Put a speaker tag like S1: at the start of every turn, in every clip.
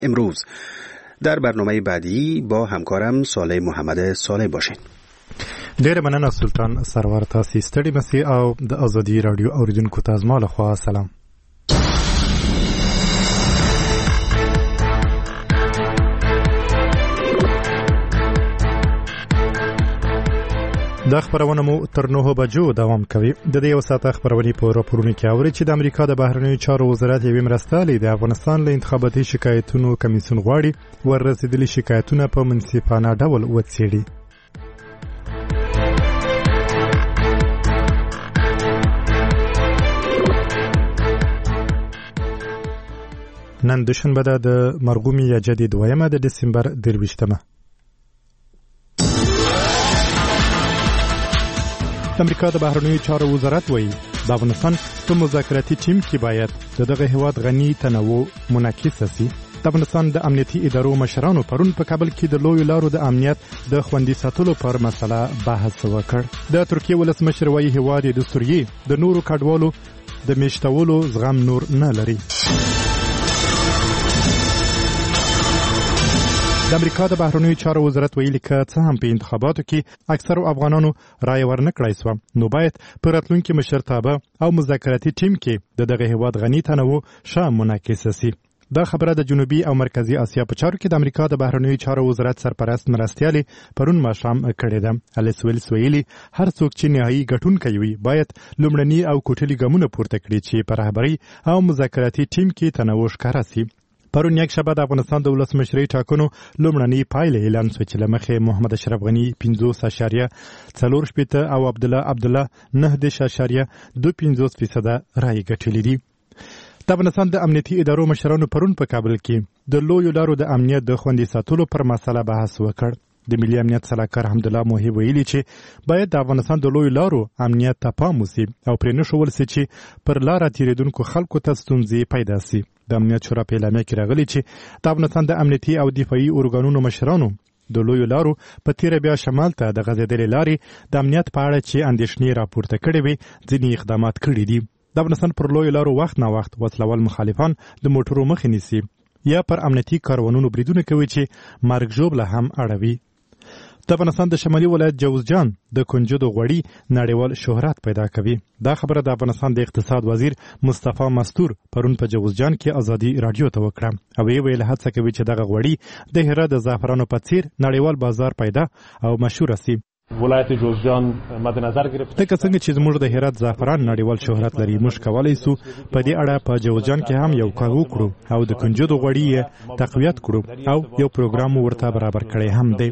S1: امروز در برنامه بعدی با همکارم صالح محمد صالح باشین.
S2: ډېره مننه سلطان سرور، تاسې ستړي مسئ او د ازادي راډیو اوریدونکو ته زما لخوا سلام. دا خبرونه مو تر 9 بجو دوام کوي. د دې یو ساعت خبرونه په راپورونو کې اوري چې د امریکا د بهرنیو چارو وزارت یوې مرستالې د افغانستان له انتخاباتي شکایتونو کمیسیون غواړي وررسېدلي شکایتونه په منصفانه ډول وڅېړي. نن دوشنبه ده د مرغومي یا جدي 2 د دسمبر 23. امریکا د بهرنیو چارو وزارت وایي د افغانستان په مذاکراتي ټیم کې باید دغه هیواد غني تنوع منعکس شي. د افغانستان د امنیتي ادارو مشرانو پرون په کابل کې د لویو لارو د امنیت د خوندي ساتلو پر مسله بحث وکړ. د ترکیه ولسمشر وایي هیواد د سوریې د نورو کډوالو د میشتولو زغم نور نه لري. د امریکا د بهرنیو چارو وزارت ویلي که څه هم په انتخاباتو کې اکثرو افغانانو رای ورنکړای سو، نو باید په راتلونکي مشرتابه او مذاکراتي ټیم کې دغه هیواد غني تنوع ښه منعکس شي. دا خبره د جنوبي او مرکزی اسیا په چارو کې د امریکا د بهرنیو چارو وزارت سرپرست مرستیالي پرون ماښام کړې ده. الیس ویلس ویلي هر څوک چې نهایي ګټونکی وي باید لومړني او کوټلي ګامونه پورته کړي چې په رهبري او مذاکراتي ټیم کې تنوع ښکاره شي. پرون یک شنبه د افغانستان د ولسمشرۍ ټاکنو لومړنۍ پایلې اعلان شوې چې له مخې محمد اشرف غني 50.4% او عبدالله 9.25% رای ګټلې دي. د افغانستان د امنیتي ادارو مشرانو پرون په کابل کې د لویو لارو د امنیت د خوندي ساتلو پر مسله بحث وکړ. د ملي امنیت سلاکار حمدالله موهب ویلي چې باید د افغانستان د لویو لارو امنیت ته پام وشي او پرې نښول شي چې پر لاره تیریدونکو خلکو ته ستونزې پیدا شي. د امنیت شورا په اعلامیه کې راغلي چې د افغانستان د امنیتي او دفاعي ارګانونو مشرانو د لویو لارو په تیره بیا شمال ته د غځېدلې لارې د امنیت په اړه چې اندېښنې راپورته کړې وي ځینې اقدامات کړي دي. د افغانستان پر لویو لارو وخت نا وخت وسلوال مخالفان د موټرو مخې نیسي یا پر امنیتي کاروانونو بریدونه کوي چې مرګ ژوبله هم اړوي. د افغانستان د شمالي ولایت جوزجان د کنجدو غوړي نړیوال شهرت پیدا کوي. دا خبره د افغانستان د اقتصاد وزیر مصطفی مستور پرون په جوزجان کې ازادي رادیو ته وکړه او ویل هڅه کوي چې دغه غوړي د هرات د زعفرانو په څیر نړیوال بازار پیدا او مشهور شي.
S3: ولایت جوزجان مد نظر گرفته
S2: لکه څنګه چې زموږ د هرات زعفران نړیوال شهرت لري، موږ کولی سو په دې اړه په جوزجان کې هم یو کار وکړو او د کنجدو غوړي تقویت کړو او یو پروګرام ورته برابر کړی هم دی.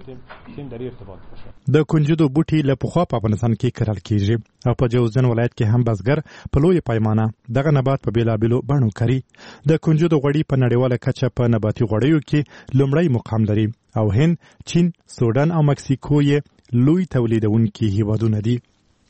S2: د کنجدو بوټي له پخوا په افغانستان کې کرل کیږي او په جوزجان ولایت کې هم بزګر په لوی پیمانه دغه نبات په بیلابیلو بڼو کري. د کنجدو غوړي په نړیواله کچه په نباتي غوړیو کې لومړی مقام لري او هند، چین، سودان او مکسیکو یې لوی تولیدونکي هیوادونه دي.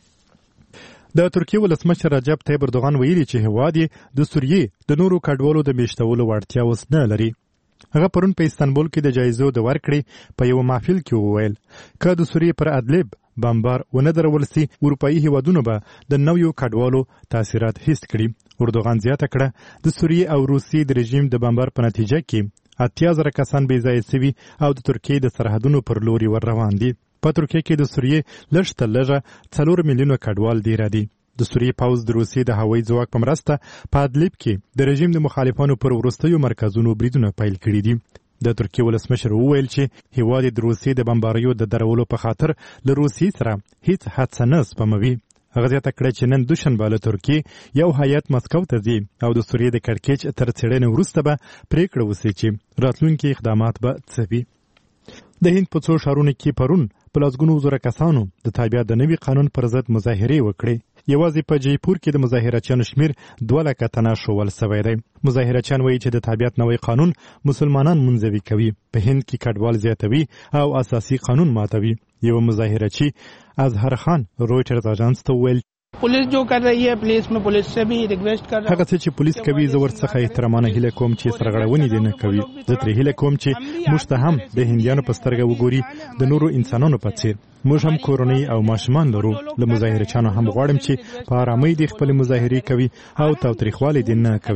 S2: د ترکیه ولسمشر رجب طیب اردوغان ویلي چې هیواد د سوریې د نورو کډوالو د میشتولو وړتیا اوس نه لري. هغه پرون په استانبول کې د جایزو د ورکړې په یو محفل کې وویل که د سوریې پر ادلب بمبار ونه درول سي اروپایي هیوادونو به د نویو کډوالو تاثیرات حس کړي. اردوغان زیاته کړه د سوریې او روسیې د رژیم د بمبار په نتیجه کې 80,000 کسان بې ځایه سوي او د ترکیې د سرحدونو پر لوري ور روان دي. په ترکیه کې د سوریې لږ تر لږه 4 میلیونه کډوال ډیر دي. د سوریې پوځ د روسیې د هوایي ځواک په مرسته په ادلب کې د رژیم د مخالفانو پر وروستیو مرکزونو بریدونه پیل کړي دي. د ترکیه ولسمشر وویل چې هیواد د روسیې د بمباریو د درولو په خاطر له روسیې سره هیڅ هڅه نه سپموي. هغه زیاته کړه چې نن دوشنبه له ترکیې یو هیات مسکو ته ځي او د سوریې د کړکېچ تر څېړنې وروسته به پریکړه وشي چې راتلونکي اقدامات به څه وي. د هند په څو ښارونو کې پرون په لسګونو زره کسانو د تابعیت د نوي قانون پر ضد مظاهرې وکړې. یوازې په جیپور کې د مظاهرچیانو شمیر 2 لکه تنه ښوول سوی دی. مظاهرچیان وایي چې د تابعیت نوی قانون مسلمانان منزوي کوي، په هند کې کډوال زیاتوي او اساسي قانون ماتوي. یو مظاهرچی اظهر خان رویټرز اژانس ته وویل
S4: पुलिस जो कर रही है पुलिस से भी रिक्वेस्ट कर
S2: هغه څه چې پولیس کوي زه ورڅخه احترامانه هیله کوم چې سرغړونې دې نه کوي. زه ترې هیله کوم چې موږ ته هم د هندیانو په سترګه وګوري د نورو انسانانو په څیر. موږ هم کورنۍ او ماشومان لرو. له مظاهرچیانو هم غواړم چې په آرامۍ دې خپل مظاهرې کوي او تاوتریخوالی دې نه کوي.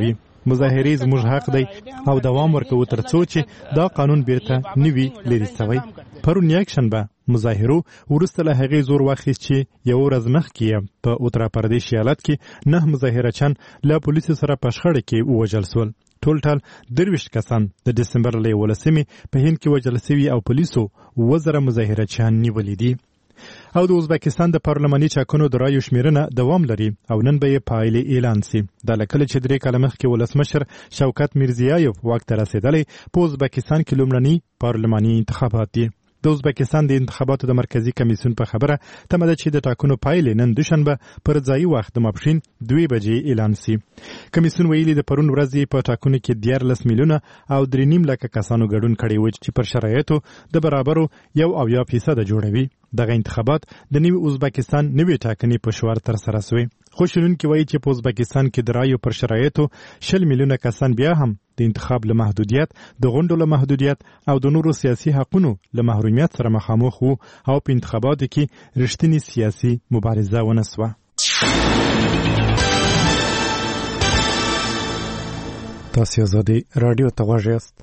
S2: مظاهرې زموږ حق دی او دوام ورکوو تر څو چې دا قانون بیرته نوي لري سوی. پرون یکشنبه مظاهرو وروسته له هغې زور واخیست چې یو ورځ مخکې په اتر پردیش ایالت کې 9 مظاهرچیان له پولیسو سره په شخړه کې ووژل سول. ټول 23 کسان د دسمبر له 11مې په هند کې وژل شوي او پولیسو 1000 مظاهرچیان نیولي دي. او د ازبکستان د پارلماني چاکنو د رایو شمیرنه دوام لري او نن به یې پایلې اعلان سي. دا لکه چې 3 کاله مخکې ولسمشر شوکت میرزیایف واک ته رسېدلی په ازبکستان کې لومړني پارلماني انتخابات دي. د ازبکستان د انتخاباتو د مرکزی کمیسیون په خبره تمه ده چې د ټاکنو پایلې نن دوشنبه پر ځایي وخت د ماپښین 2 بجې اعلان سي. کمیسیون ویلي د پرون ورځ په ټاکنو کې 14 میلیونه او 3.5 لکه کسانو ګډون کړی و چې پر شرایطو د برابرو 1% جوړوي. دغه انتخابات د نوي ازبکستان نوي ټاکنې په شوار تر سره شوې. خو شنونکي وایي چې په ازبکستان کې د رایو پر شرایطو 20 میلیونه کسان بیا هم د انتخاب له محدودیت، د غونډو له محدودیت او د نورو سیاسي حقونو له محرومیت سره مخامخ وو او په انتخاباتو کې رښتینی سیاسي مبارزه ونه سوه. تاسو آزادي رادیو ته غوږ یاست.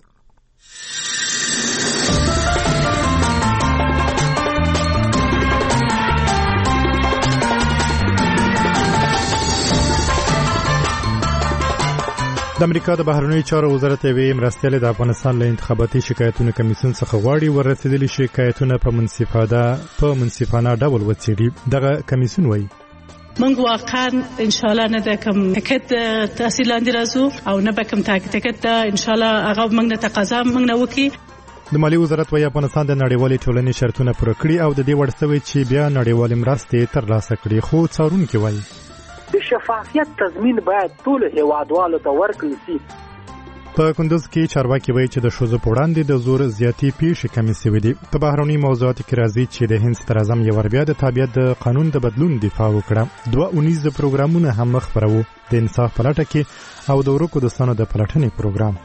S2: د امریکا د بهرنیو چارو وزارت یوې مرستیالې د افغانستان له انتخاباتي شکایتونو کمیسیون څخه غواړي ورسېدلي شکایتونه په منصفانه ډول وڅېړي. دغه کمیسیون وایي
S5: موږ واقعا ان شاء الله نه د کوم ټکټ تحصیل لاندې راځو او نه به کوم ټکټ ان شاء الله هغه موږ نه تقاضا موږ نه وکړي.
S2: د مالی وزارت وايي افغانستان د نړیوالې ټولنې شرطونه پوره کړي او د دې وړ شوی چې بیا نړیوالې مرستې ترلاسه کړي. خو څارونکي وایي
S6: د شفافیت تضمین باید ټول هیوادوالو ته ورکړل شي.
S2: په کندوز کې چارواکي وایي چې د ښځو په وړاندې د زور زیاتې پیښې کمې شوې دي. په بهرني موضوعاتو کې راځي چې د هند صدر اعظم یو ور بیا د تابعیت د قانون د بدلون دفاع وکړه. 2 اونیز پروګرامونه هم مخ پرو د انصاف په لټه کې او د ورکو دوستانو د پلټنې پروګرام.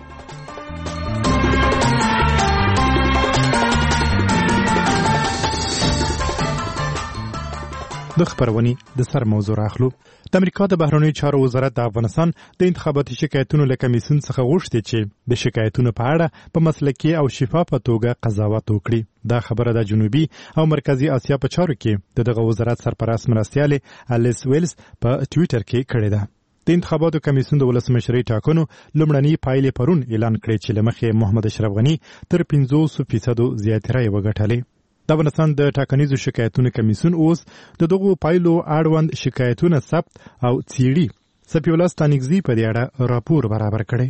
S2: د خبرونې د سر موضوع راخلو. د امریکا د بهرنیو چارو وزارت د افغانستان د انتخاباتي شکایتونو له کمیسیون څخه غوښتي چې د شکایتونو په اړه په مسلکي او شفافه توګه قضاوت وکړي. دا خبره د جنوبي او مرکزی اسیا په چارو کې دغه وزارت سرپرست مرستیالې الیس ویلز په ټوئیټر کې کړې ده. د انتخاباتو کمیسیون د ولسمشرۍ ټاکنو لومړنۍ پایلې پرون اعلان کړې چې له مخې محمد اشرف غني تر 50% زیاتې رایې وګټلې. د افغانستان د ټاکنیزو شکایتونو کمیسیون اوس د دغو پایلو اړوند شکایتونه ثبت او څیړي. سفی الله ستانکزي په دې اړه راپور برابر کړی.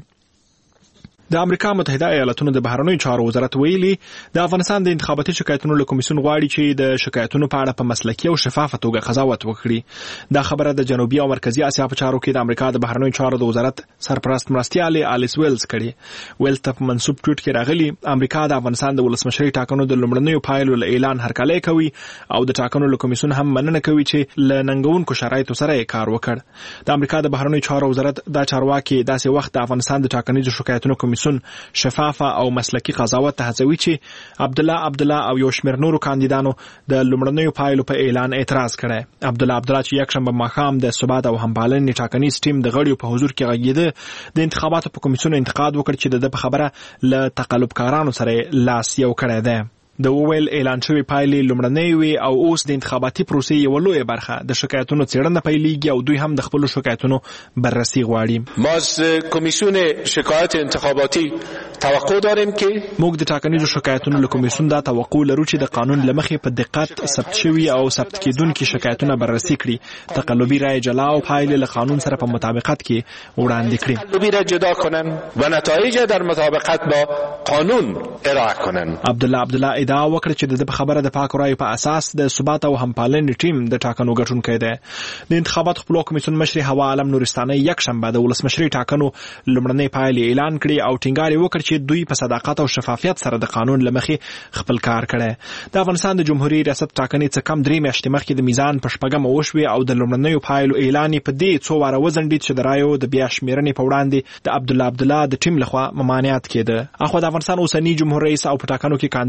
S7: د امریکا متحده ایالاتونو د بهرنیو چارو وزارت ویلي د افغانستان د انتخاباتي شکایتونو له کمیسیون غواړي چې د شکایتونو په اړه په مسلکي او شفافه توګه قضاوت وکړي. دا خبره د جنوبي او مرکزی اسیا په چارو کې د امریکا د بهرنیو چارو د وزارت سرپرست مرستیالې الیس ویلز کړي. ویلز ته په منسوب ټویټ کې راغلي امریکا د افغانستان د ولسمشرۍ ټاکنو د لومړنیو پایلو له اعلان هرکلی کوي او د ټاکنو له کمیسیون هم مننه کوي چې له ننګونکو شرایطو سره یې کار وکړ. د امریکا د بهرنیو چارو وزارت دا چارواکي داسې وخت د افغانستان د ټاکنیزو شکایتونو کمیسیون شفافه او مسلکی قضاوت ته هڅوي چې عبدالله او یو شمېر نورو کاندیدانو د لومړنیو پایلو په اعلان اعتراض کړی. عبدالله چې یکشنبه ماښام د ثبات او همپالنې ټاکنیز ټیم د غړیو په حضور کې غږېده د انتخاباتو په کمیسیون انتقاد وکړ چې د خبره له تقلبکارانو سره لاس یو کړی دی. د وویل اعلان شوی پایلې لومړنۍ وي او اوس د انتخاباتي پروسې یو لوی برخه د شکایتونو څېړنه پیلېږي او دوی هم د خپل شکایتونو بررسي غواړي.
S8: ما از کمیسیون شکایت انتخاباتی توقع داریم که
S7: موږ د ټاکنیزو شکایتونو له کمیسیون دا توقع لرو چې د قانون له مخې په دقت ثبت شوي او ثبت کېدونکي شکایتونه بررسي کړي، تقلبي رای جلا او پایلې له قانون سره په مطابقت کې وړاندې کړي،
S8: تقلبی را جدا کنن و نتایج در مطابقت با قانون ارائه کنن.
S7: عبدالله ادعا وکړه چې د خبره د پاک رایو په اساس د ثبات او همپالنې ټیم د ټاکنو ګټونکی دی. د انتخاباتو خپلواک کمیسیون مشر هوا عالم نورستاني یکشنبه د ولسمشرۍ ټاکنو لومړنۍ پایلې اعلان کړي او ټینګار وکړ چې دوی په صداقت او شفافیت سره د قانون لمخې خپل کار کړي. د افغانستان د جمهوریت ریاست ټاکنې څخه کم 3 میاشتې مخکې د میزان په شپږمه وشوې او د لومړنیو پایلو اعلان په دې څو واره وزنډید چې د رایو د بیا شمیرنې په وړاندې د عبدالله د ټیم لخوا ممانعت کېده. اخو د افغانستان اوسنی جمهور رئیس او په ټاکنو کې کاندید اشرف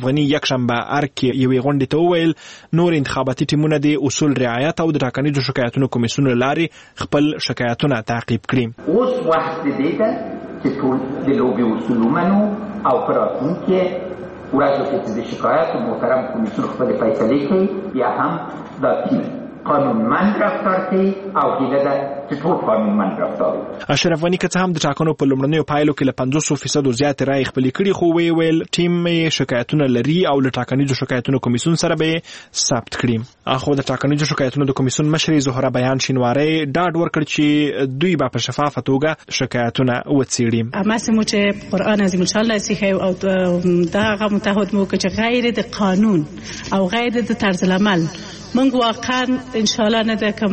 S7: غنی یک شنبه ارکې یوې غونډې ته وویل نور انتخاباتي ټیمونه د اصول رعایت او د ټاکنیزو شکایتونو کمیسیون له لارې خپل شکایتونه تعقیب کړي.
S9: اوس وخت دی چې ټول د لوبې اصول ومنو او په راتلونکي ورځو کې د شکایت محترم کمیسیون خپل فیصلې کوي یا هم دا ټیم قانونمند رفتار کوي او هیله ده چې ټول قانونمند رفتار وکړي.
S7: اشرف غني که څه هم د ټاکنو په لومړنیو پایلو کې له 50% زیات رایې خپلې کړي خو ویل ټیم شکایتونه لري او له ټاکنیزو شکایتونو کمیسیون سره به ثبت کړي. اخو د ټاکنیزو شکایتونو د کمیسیون مشر زهره بیان شینواری ډاډ ورکړ چې دوی به په شفافه توګه شکایتونه وڅېړي.
S5: اماسمو چې قرآن عظیم الله سیخه او دا هغه متحد مو چې غیر د قانون او غیر د طرز العمل من واقعا ان شاء الله نه کوم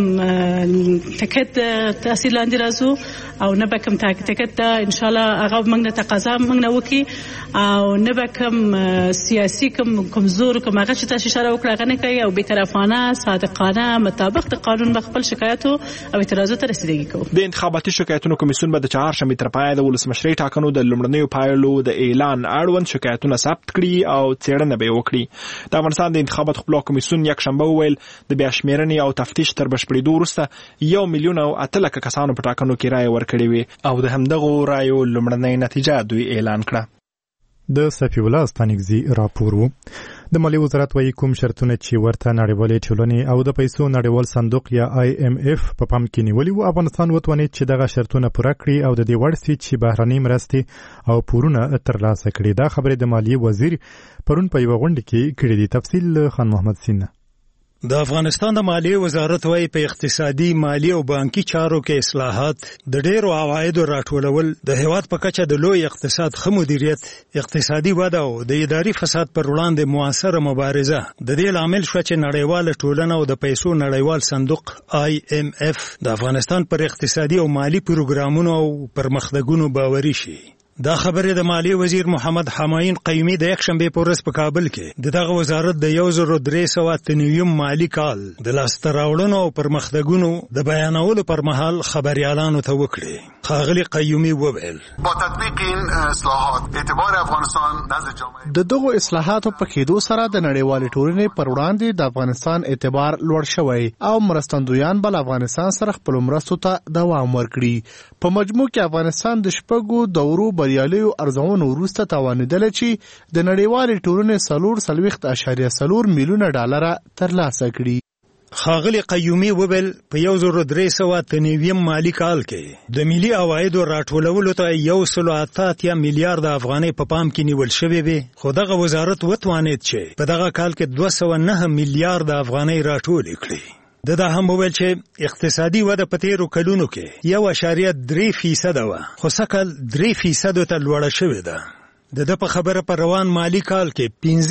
S5: تکت تحصیل لاندې راځو او نه کوم تکت ان شاء الله هغه موږ نه تقاضا موږ نه وکي او نه کوم سیاسي کوم زور کوم هغه چې تاسو اشاره وکړه غنه کوي او بی‌طرفانه صادقانه مطابق د قانون خپل شکایت او اعتراضات ته رسیدګي کوي.
S7: د انتخاباتي شکایتونو کمیسیون به د چهارشنبه تر پایه د ولسمشرۍ ټاکنو د لومړنیو پایلو د اعلان اړوند شکایتونه ثبت کړي او څېړنه به وکړي. د افغانستان د انتخاباتو خپلواک کمیسیون یک شنبه د بیا شمیرنې او تفتیش تر بشپړېدو وروسته 1,08,00,000 کسانو په ټاکنو کې رایې ورکړې وې او د همدغو رایو لومړنۍ نتیجه دوی اعلان کړه.
S2: د صفی الله ستانکزي راپور و. د مالیې وزارت وايي کوم شرطونه چې ورته نړیوالې ټولنې او د پیسو نړیوال صندوق یا IMF په پام کې نیولي وو افغانستان وتوانید چې دغه شرطونه پوره کړي او د دې وړ سي چې بهرنۍ مرستې او پورونه ترلاسه کړي. دا خبره د مالیې وزیر پرون په یوه غونډه کې کړې دي. تفصیل خان محمد سینه.
S10: د افغانستان د مالیې وزارت وايي په اقتصادي، مالی او بانکي چارو کې اصلاحات، د ډېرو عوایدو راټولول، د هیواد په کچه د لوی اقتصاد ښه مدیریت، اقتصادي وده او د اداري فساد پر وړاندې موثره مبارزه د دې لامل شو چې نړیواله ټولنه او د پیسو نړیوال صندوق IMF د افغانستان پر اقتصادي او مالی پروګرامونو او پرمختګونو باوري شي. دا خبره د مالی وزیر محمد حماین قیومی د یک شنبه په ورځ په کابل کې دغه وزارت د 1393 مالی کال د لاسته راوړنو او پرمختګونو د بیانولو پر مهال خبريالانو ته وکړي. ښاغلي قیومی وویل
S11: با تطبیق این اصلاحات اعتبار افغانستان نزد جامعه
S12: د دغه اصلاحاتو په کېدو سره د نړیوالې ټولنې پر وړاندې د افغانستان اعتبار لوړ شوی او مرستندویان بل افغانستان سره خپل مرستو ته دوام ورکړي. په مجموع کې افغانستان د شپږو دورو بریالیو ارزونو وروسته توانیدل چې د نړیوالې ټولنې 4.4 میلیونه ډالر ترلاسه کړي.
S10: ښاغلي قیومي وویل په 1393 مالی کال کې د ملي عوایدو راټولولو ته 1.8 میلیارډ افغانۍ په پام کې نیول شوې وي، خو دغه وزارت وتوانید چې په دغه کال کې 209 میلیارډ افغانۍ راټولې کړي. دا هم وویل چې اقتصادي وده په تیرو کلونو کې 1.3% وه، خو سږ کال 3% ته لوړه شوې ده. د په خبره پر روان مالی کال کې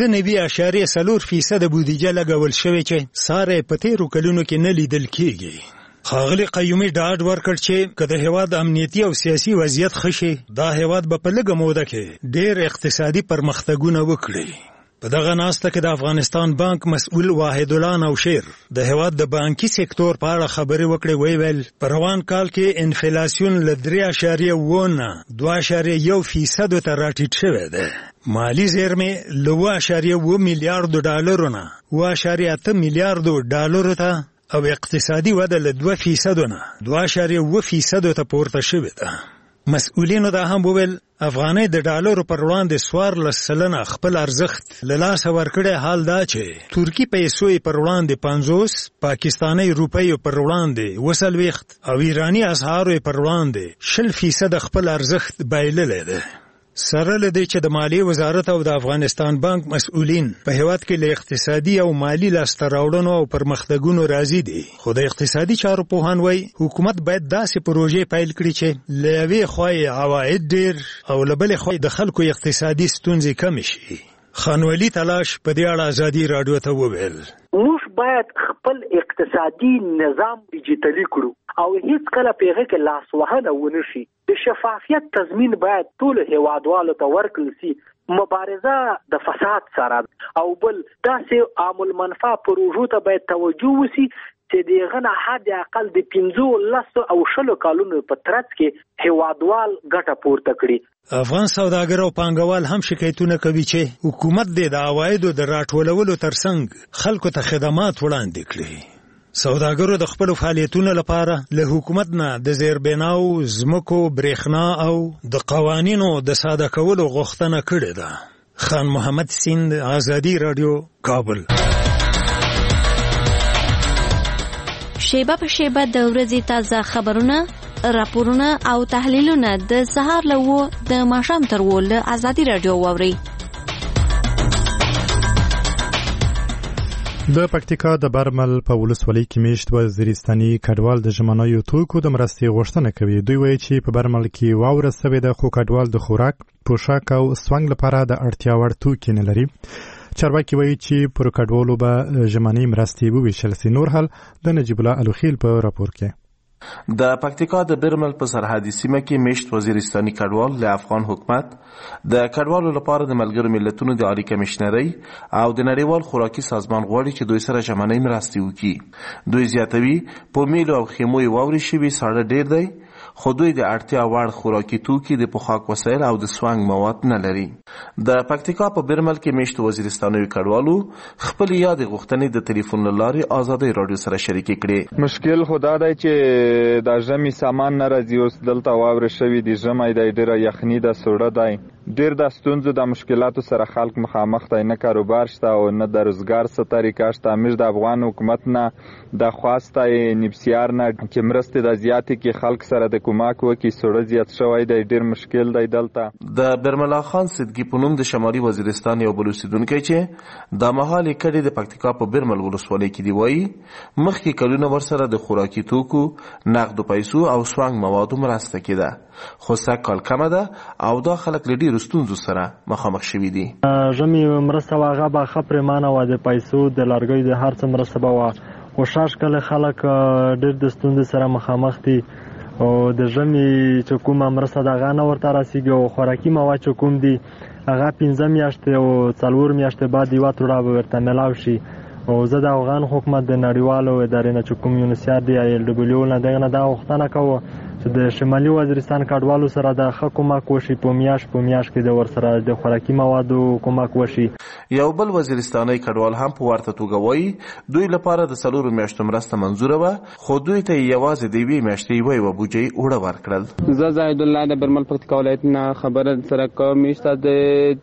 S10: 15.4% بودیجه لګول شوې چې ساره په تیرو کلونو کې نه لیدل کېږي. ښاغلي قیومي ډاډ ورکړ چې که د هیواد امنیتي او سیاسي وضعیت ښه شي، دا هیواد به په لږه موده کې ډېر اقتصادي پرمختګونه وکړي. په دغه ناسته کې د افغانستان بانک مسؤل واحد الله نوشیر د هیواد د بانکي سکتور په اړه خبرې وکړې. ویل په روان کال کې انفلیسیون له 3.1 نه 2.1% ته راټیټ شوی دی. مالی زیرمې له 2.7 میلیارډ ډالرو نه 2.8 میلیارډ ډالرو ته او اقتصادي وده له 2% نه 2.1% ته پورته شوې ده. مسؤلینو دا هم وویل افغانۍ د ډالرو پر وړاندې 14% خپل ارزښت له لاسه ورکړی. حال دا چې ترکی پیسو پر وړاندې 50، پاکستاني روپۍ پر وړاندې 40 او ایرانی اسعارو پر وړاندې 20% خپل ارزښت بایللی دی. سره له دې چې د مالیې وزارت او د افغانستان بانک مسؤلین په هیواد کې له اقتصادي او مالی لاسته راوړنو او پرمختګونو راضي دي، خو د اقتصادي چارو پوهان وایي حکومت باید داسې پروژې پیل کړي چې له یوې خوا عواید ډېر او له بلې خوا د خلکو اقتصادي ستونزې کمې شي. خانوالي تلاش په دې اړه ازادي راډیو ته وویل
S6: موږ باید خپل اقتصادي نظام ډیجیټلي کړو او هیڅ کله پیغه کې لاس وهنه ونه شي. د شفافیت تضمین باید ټول هیوادوالو ته ورکړل شي. مبارزه د فساد سره او بل داسې عام المنفعه پروژو ته باید توجه وشي چې دغه نه حد اقل د 15 او 20 کالونو په ترڅ کې هیوادوال ګټه پورته کړي.
S10: افغان سوداګر او پانګوال هم شکایتونه کوي چې حکومت د عوایدو د راټولولو ترڅنګ خلکو ته خدمات وړاندې کړي. سوداګرو د خپل فعالیتونو لپاره له حکومت نه د زیربناو، ځمکو، برېښنا او د قوانینو د ساده کولو غوښتنه کړې ده. خان محمد سیند، آزادی رادیو، کابل.
S13: شیبه په شیبه د ورځې تازه خبرونه، راپورونه او تحلیلونه د سهار له 9 د ماښام تر 10 له آزادی رادیو واورئ.
S2: د پکتیکا د برمل په ولسوالۍ کې میشت وزیرستاني کډوال د ژمنیو توکو د مرستې غوښتنه کوي. دوی وایي چې په برمل کې واوره سوې ده، خو کډوال د خوراک، پوشاک او سونګ لپاره د اړتیا وړ توکي نه لري. چارواکي وایي چې پر کډوالو به ژمنۍ مرستې وویشل سي. نور حال د نجیب الله الوخیل په راپور کې.
S14: د پکتیکا د برمل په سرحدي سیمه کې میشت وزیرستاني کډوال له افغان حکومت د کډوالو لپاره د ملګرو ملتونو د عالی کمشنرۍ او د نړیوال خوراکي سازمان غواړي چې دوی سره ژمنۍ مرستې وکړي. دوی زیاتوي په میلو او خیمو واورې شوي ساړه ډیر دی، خو دوی د اړتیا وړ خوراکي توکي، د پوښاک وسایل او د سوانګ مواد نه لري. د پکتیکا په برمل کې میشت وزیرستاني کډوالو خپل یاد غوښتنې د ټلیفون لارې آزادۍ رادیو سره شریک کړي.
S15: مشکل خدا دی چې د ژمي سامان نه راځي، اوس دلته واوره شوي دي، ژمی دی، ډیره یخني ده، سوړه دی، ډیر د ستونزو د مشکلاتو سره خلک مخامخ دی، نه کاروبار شته او نه د روزګار څه طریقه شته. موږ د افغان حکومت نه د خواسته نبسیار نه چې مرستې د زیاتې کې خلک سره د کومک وکړي، سوړه زیات شوی دی، ډیر مشکل دی دلته.
S14: د برملا خان صدقي په نوم د شمالي وزیرستان یو بل اوسیدونکی چې د مهال کډې د پکتیکا په برمل ولسوالۍ کې دی وایي مخکې کلونه ورسره د خوراکي توکو، نقدو پیسو او سوانګ موادو مرسته کېده، خو سږ کال کمه ده او دا خلک له ډېرو ستونزو سره مخامخ شوي دي.
S16: ژمي مرسته وه هغه به ښه پرېمانه وه، د پیسو، د لرګیو، د هر څه مرسته به وه، خو شاش خلک ډېر د ستونزې سره مخامخ دي او د ژمي چې کومه مرسته د هغه نه ورته رسېږي او خوراکي مواد چې کوم دي هغه 15 میاشتې او 4 میاشتې بعد یوه توړه به ورته میلاو شي. او زه د افغان حکومت د نړیوالو ادارې نه چې کوم یونیسیار دی ILWO نه دغه نه دا غوښتنه کوو چې د شمالي وزیرستان کډوالو سره د ښه کومک وشي، په میاشت کې د ورسره د خوراکي موادو کومک وشي.
S14: یو بل وزیرستاني کډوال هم په ورته توګه وایي دوی لپاره د 4 میاشتو مرسته منظوره وه، خو دوی ته یوازې د 2 میاشتې یوه بودجه اوړه ورکړل.
S17: زه زاهد الله د برمل پکتیکا ولایت نه خبره سره کوم. میاشته د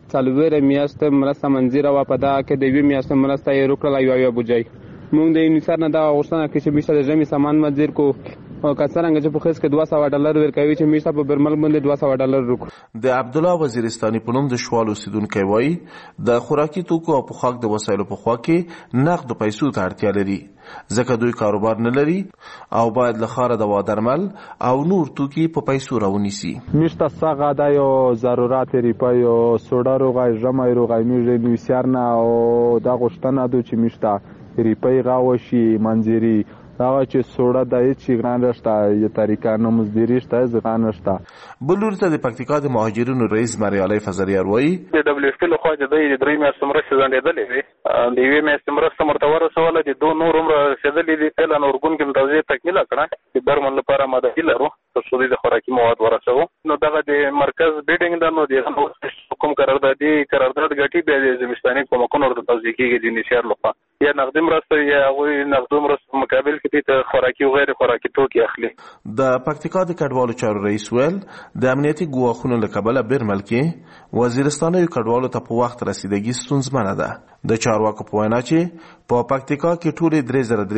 S17: 4 میاشتې مرسته منظوره وه، په دغه کې د 2 میاشتې مرسته یې وکړله یوه بودجه. موږ د یونیسیار نه دغه غوښتنه کوي چې میاشته د ژمي سامان منظور کو او که څرنګه چې په خیس کې $200 ورکوي چې میاشته په برمل باندې $200 وکړو.
S14: د عبدالله وزیرستاني په نوم د شوال اوسیدونکی وایي د خوراکي توکو او پوښاک د وسایلو په خوا کې نقد پیسو ته اړتیا لري، ځکه دوی کاروبار نه لري او باید له ښاره دوا درمل او نور توکي په پیسو راونیسي.
S15: میاشته څه ده یو ضرورت ریپای او سوډا روغای ژمی روغای میږي یونیسیار نه او دا غوښتنه ده چې میاشته ریپای راوشي منځري هغه چې سوړه د هیڅ غران رشته یو طریقه نه مزدوري شته ځغان نشته.
S14: بلور ته د پکتیکا د مهاجرینو رئیس مریالي فزریار وایي
S18: د WFP له خوا د 3 میاشتې مرستې ځنډېدلې وي، د 1 میاشتې مرسته مرته ورسوله، د 2 نور هم رسېدلې دي. اعلان ورکوونکي متوجه تکمیله کړه چې برمل لپاره مددي لرو تر څو د خوراکي مواد ورسوو. نو دغه د مرکز بیډینګ ده، نو د کوم قراردادي قرارداد ګټي بیا د زمستاني کومکونو ورته توضیح کېږي د یونیسیار لخوا، یا نقدي مرسته یا هغوی نقدو مرسته مقابل کې ته خوراکي او غیر خوراکي توکي اخلي.
S14: د پکتیکا د کډوالو چارو رئیس ویل د امنیتي ګواښونو له کبله برمل کې وزیرستاني کډوالو ته په وخت رسیدګي ستونزمنه ده. د چارواکو په وینا چې په پکتیکا کې ټولې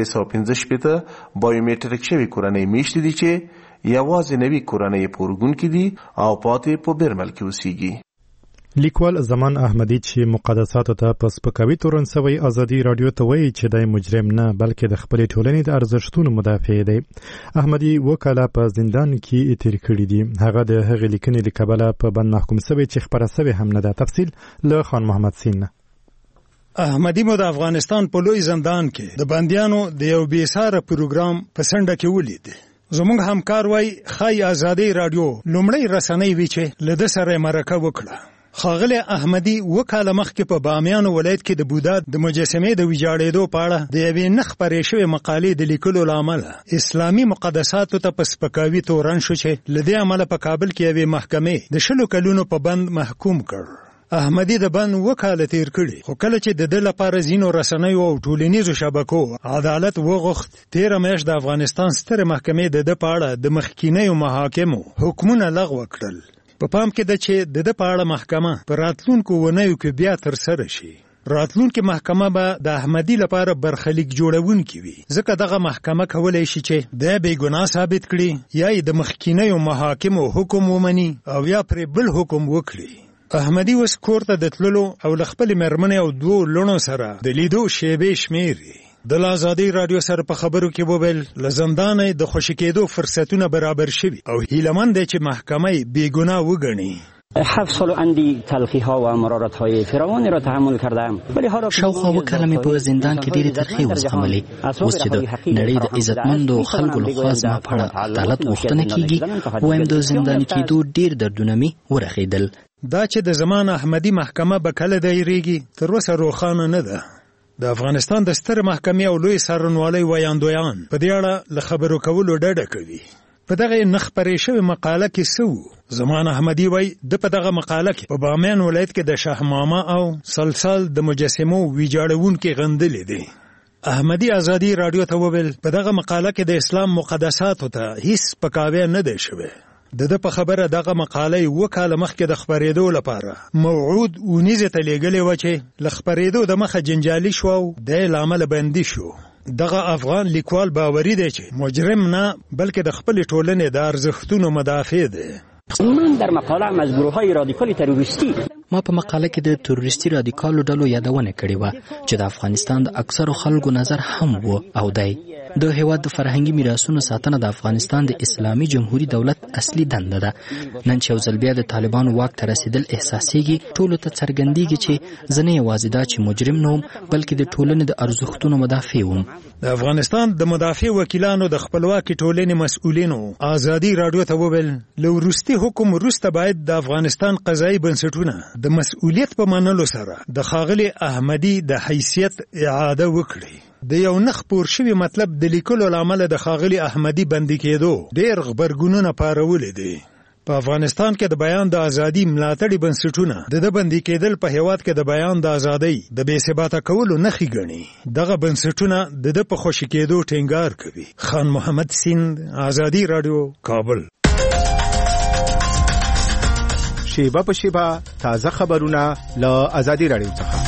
S14: 3315 بایومټریک شوي کورنۍ میشتې دي چې یوازې نوي کورنۍ په اردن کې دي او پاتې په برمل کې اوسېږي.
S2: لیکوال زمان احمدی چې مقدساتو ته په سپکاوي تورن سوی آزادی رادیو ته وایي چې د مجرم نه بلکې د خپلې ټولنې د ارزښتونو مدافع دی. احمدی وکاله په زندان کې تیر کړی دی. هغه د هغې لیکنې له کبله په بند محکوم سوی چې خبره سوی هم نه ده. تفصیل له خان محمد سین.
S10: احمدی مو د افغانستان په لوی زندان کې د بندیانو د یو بیساره پروګرام په سنډه کې ولید. زموږ همکار وای خای آزادی رادیو لومړی رسنۍ وی چې له د سره مرکه وکړه. ښاغلی احمدي وکاله مخکې په بامیان ولایت کې د بودا د مجسمې د ویجاړېدو په اړه د یوې نه خپرې شوې مقالې د لیکلو له امله اسلامي مقدساتو ته په سپکاوي تورن شو چې له دې امله په کابل کې یوې محکمې د 20 کلونو په بند محکوم کړ. احمدي د بند وکاله تیر کړي، خو کله چې د ده لپاره ځینو رسنیو او ټولنیزو شبکو عدالت وغوښت، تېره میاشت د افغانستان سترې محکمې د ده په اړه د مخکینیو محاکمو حکمونه لغوه کړل. په پام کې ده چې د ده په اړه محکمه په راتلونکو اونیو کې بیا ترسره شي. راتلونکې محکمه به د احمدي لپاره برخلیک جوړونکې وي، ځکه دغه محکمه کولی شي چې د بې ګناه ثابت کړي، یا یې د مخکینیو محاکمو حکم ومني او یا پرې بل حکم وکړي. احمدي اوس کور ته د تللو او له خپلې مېرمنې او 2 لوڼو سره د لیدو شیبې شمېري. د آزادۍ رادیو سره په خبرو کې وویل له زندانه د خوشي کېدو فرصتونه برابر شوي او هیلهمند دی چې محکمه بې ګناه وګڼي.
S19: 7 سال اندی تلخی‌ها و مرارت‌های فراوانی را تحمل کردم.
S20: شاوخوا 2 کاله مې په زندان کې ډېرې ترخې وزغملې. اوس چې د نړۍ د عزتمندو خلکو لخوا زما په اړه عدالت غوښتنه کیږي، وایم د زنداني کېدو ډېر دردونه مې ورخېدل.
S10: دا چې د زمان احمدي محکمه به کله دایریږي تر اوسه روښانه نه ده. د افغانستان د ستر محکمې او لوی څارنوالۍ ویاندویان په دې اړه له خبرو کولو ډډه کوي. په دغه نه خپرې شوې مقاله کې څه وو؟ زمان احمدي وایي د په دغه مقاله کې په بامیان ولایت کې د شاهمامه او سلسال د مجسمو ویجاړونکي غندلې دي. احمدي آزادي رادیو ته وویل په دغه مقاله کې د اسلام مقدساتو ته هیڅ سپکاوی نه دی شوی. د په خبره دغه مقاله وکاله مخکې د خبرېدو لپاره موعود اونیزه ته لېږلې و چې له خبرېدو د مخه جنجالي شو او د لامل بندي شو. دغه افغان لیکوال باوري دی چې مجرم نه بلکې د خپل ټولنې د ارزښتونو مدافع دی.
S19: من در مقاله از گروه‌های رادیکال تروریستی
S20: ما په مقاله کې د تروریستي رادیکالو ډلو یادونه کړې و چې د افغانستان د اکثرو خلکو نظر هم و او دی د هیواد د فرهنګي میراثونو ساتنه د افغانستان د اسلامي جمهوریت دولت اصلي دنده ده. نن چې یو ځل بیا د طالبانو واک ته رسیدل احساسېږي، ټولو ته څرګندېږي چې زه نه یوازې دا چې مجرم نه وم بلکې د ټولنې د ارزښتونو مدافع وم.
S10: د افغانستان د مدافع وکیلانو د خپلواکي ټولنې مسؤلینو آزادي رادیو ته وویل له وروستي حکم وروسته باید د افغانستان قضایي بنسټونه د مسؤلیت په منلو سره د ښاغلي احمدي د حیثیت اعاده وکړي. د یو نه خپور شوي مطلب د لیکلو له امله د ښاغلي احمدي بندي کېدو ډېر غبرګونونه پارولي دي. په افغانستان کې د بیان د ازادي ملاتړي بنسټونه د بندي کېدل په هیواد کې د بیان د ازادۍ د بې ثباته کولو نښې ګڼي. دغه بنسټونه د په خوشي کېدو ټینګار کوي. خان محمد سیند، آزادي رادیو، کابل.
S1: شیبه په شیبه تازه خبرونه له آزادي رادیو څخه.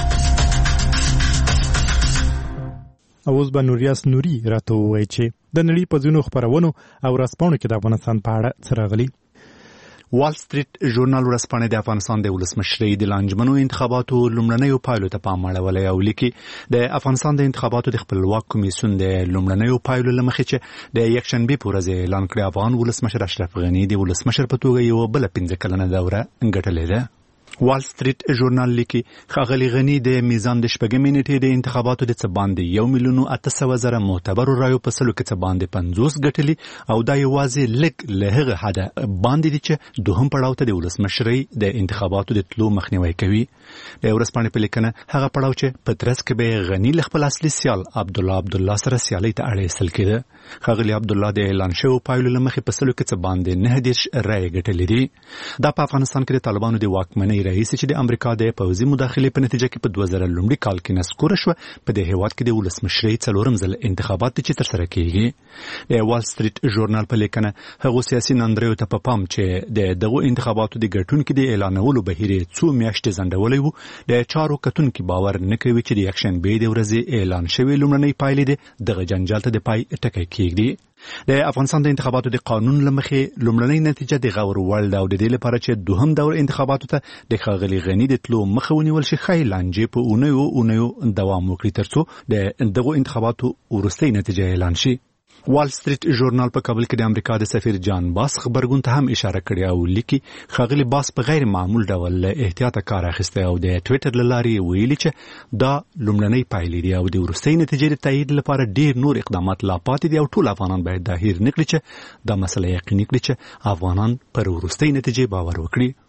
S2: اوس به نوریاس نوري راته ووایي چې د نړۍ په ځینو خپرونو او ورځپاڼو کې د افغانستان په اړه څه راغلي.
S1: وال سټریټ ژورنال ورځپاڼه د افغانستان د ولسمشرۍ د لانجمنو انتخاباتو لومړنیو پایلو ته پام اړولی او لیکي د افغانستان د انتخاباتو د خپلواک کمیسیون د لومړنیو پایلو له مخې چې د یکشنبې په ورځ اعلان کړی افغان ولسمشر اشرف غني د ولسمشر په توګه یو بل 15 کلنه دوره ګټلې ده. وال سټریټ ژورنال لیکي ښاغلي غني د میزان د شپږمې نیټې د انتخاباتو د څه باندې 1,800,000 معتبرو رایو په سلو کې څه باندې 50 ګټلي او دا یوازې لږ له هغه حده باندې دي چې دوهم پړاو ته د ولسمشرۍ د انتخاباتو د تلو مخنیوی کوي. د ورځپاڼې په لیکنه هغه پړاو چې په ترڅ کې به غني له خپل اصلي سیال عبدالله سره سیالۍ ته اړ ایستل کېده. ښاغلي عبدالله د اعلان شویو پایلو له مخې په سلو کې څه باندې 9 رایې ګټلې دي. دا په افغانستان کې د طالبانو د واکمنۍ رئیس چې د امریکا د پوځي مداخلې په نتیجه کې په 2000 لومړي کال کې نسکوره شو په د هیواد کې د ولسمشرۍ څلورم ځل انتخابات چې ترسره کیږي. د وال سټریټ ژورنال په لیکنه هغه سیاسي نندریو ته په پام چې د دغه انتخاباتو د ګټونکو د اعلانولو بهیر څو میاشتې ځنډولې وو د چارو کتونکو باور نه کوي چې د یکشنبې د ورځې اعلان شوی لومړنۍ پایلې دغه جنجال ته د پای ټکی کیږي. د افغانستان د انتخاباتو د قانون لمخې لومړنۍ نتیجه د غور وړ ده او د دې لپاره چې دوهم دور انتخاباتو ته د ښاغلي غني د تلو مخه ونیول شي ښایي لانجې په اونیو دوام وکړي ترڅو د دغو انتخاباتو وروستۍ نتیجه اعلان شي. وال سټریټ ژورنال په کابل کې د امریکا د سفیر جان باس خبرګون ته هم اشاره کړې او لیکي ښاغلي باس په غیر معمول ډول له احتیاطه کار اخیستی او د ټویټر له لارې ویلي چې دا لومړنۍ پایلې دي او د وروستۍ نتیجې د تایید لپاره ډیر نور اقدامات لا پاتې دي او ټول افغانان باید دا هیر نه کړي چې دا مسله یقیني کړي چې افغانان پر وروستۍ نتیجې باور وکړي.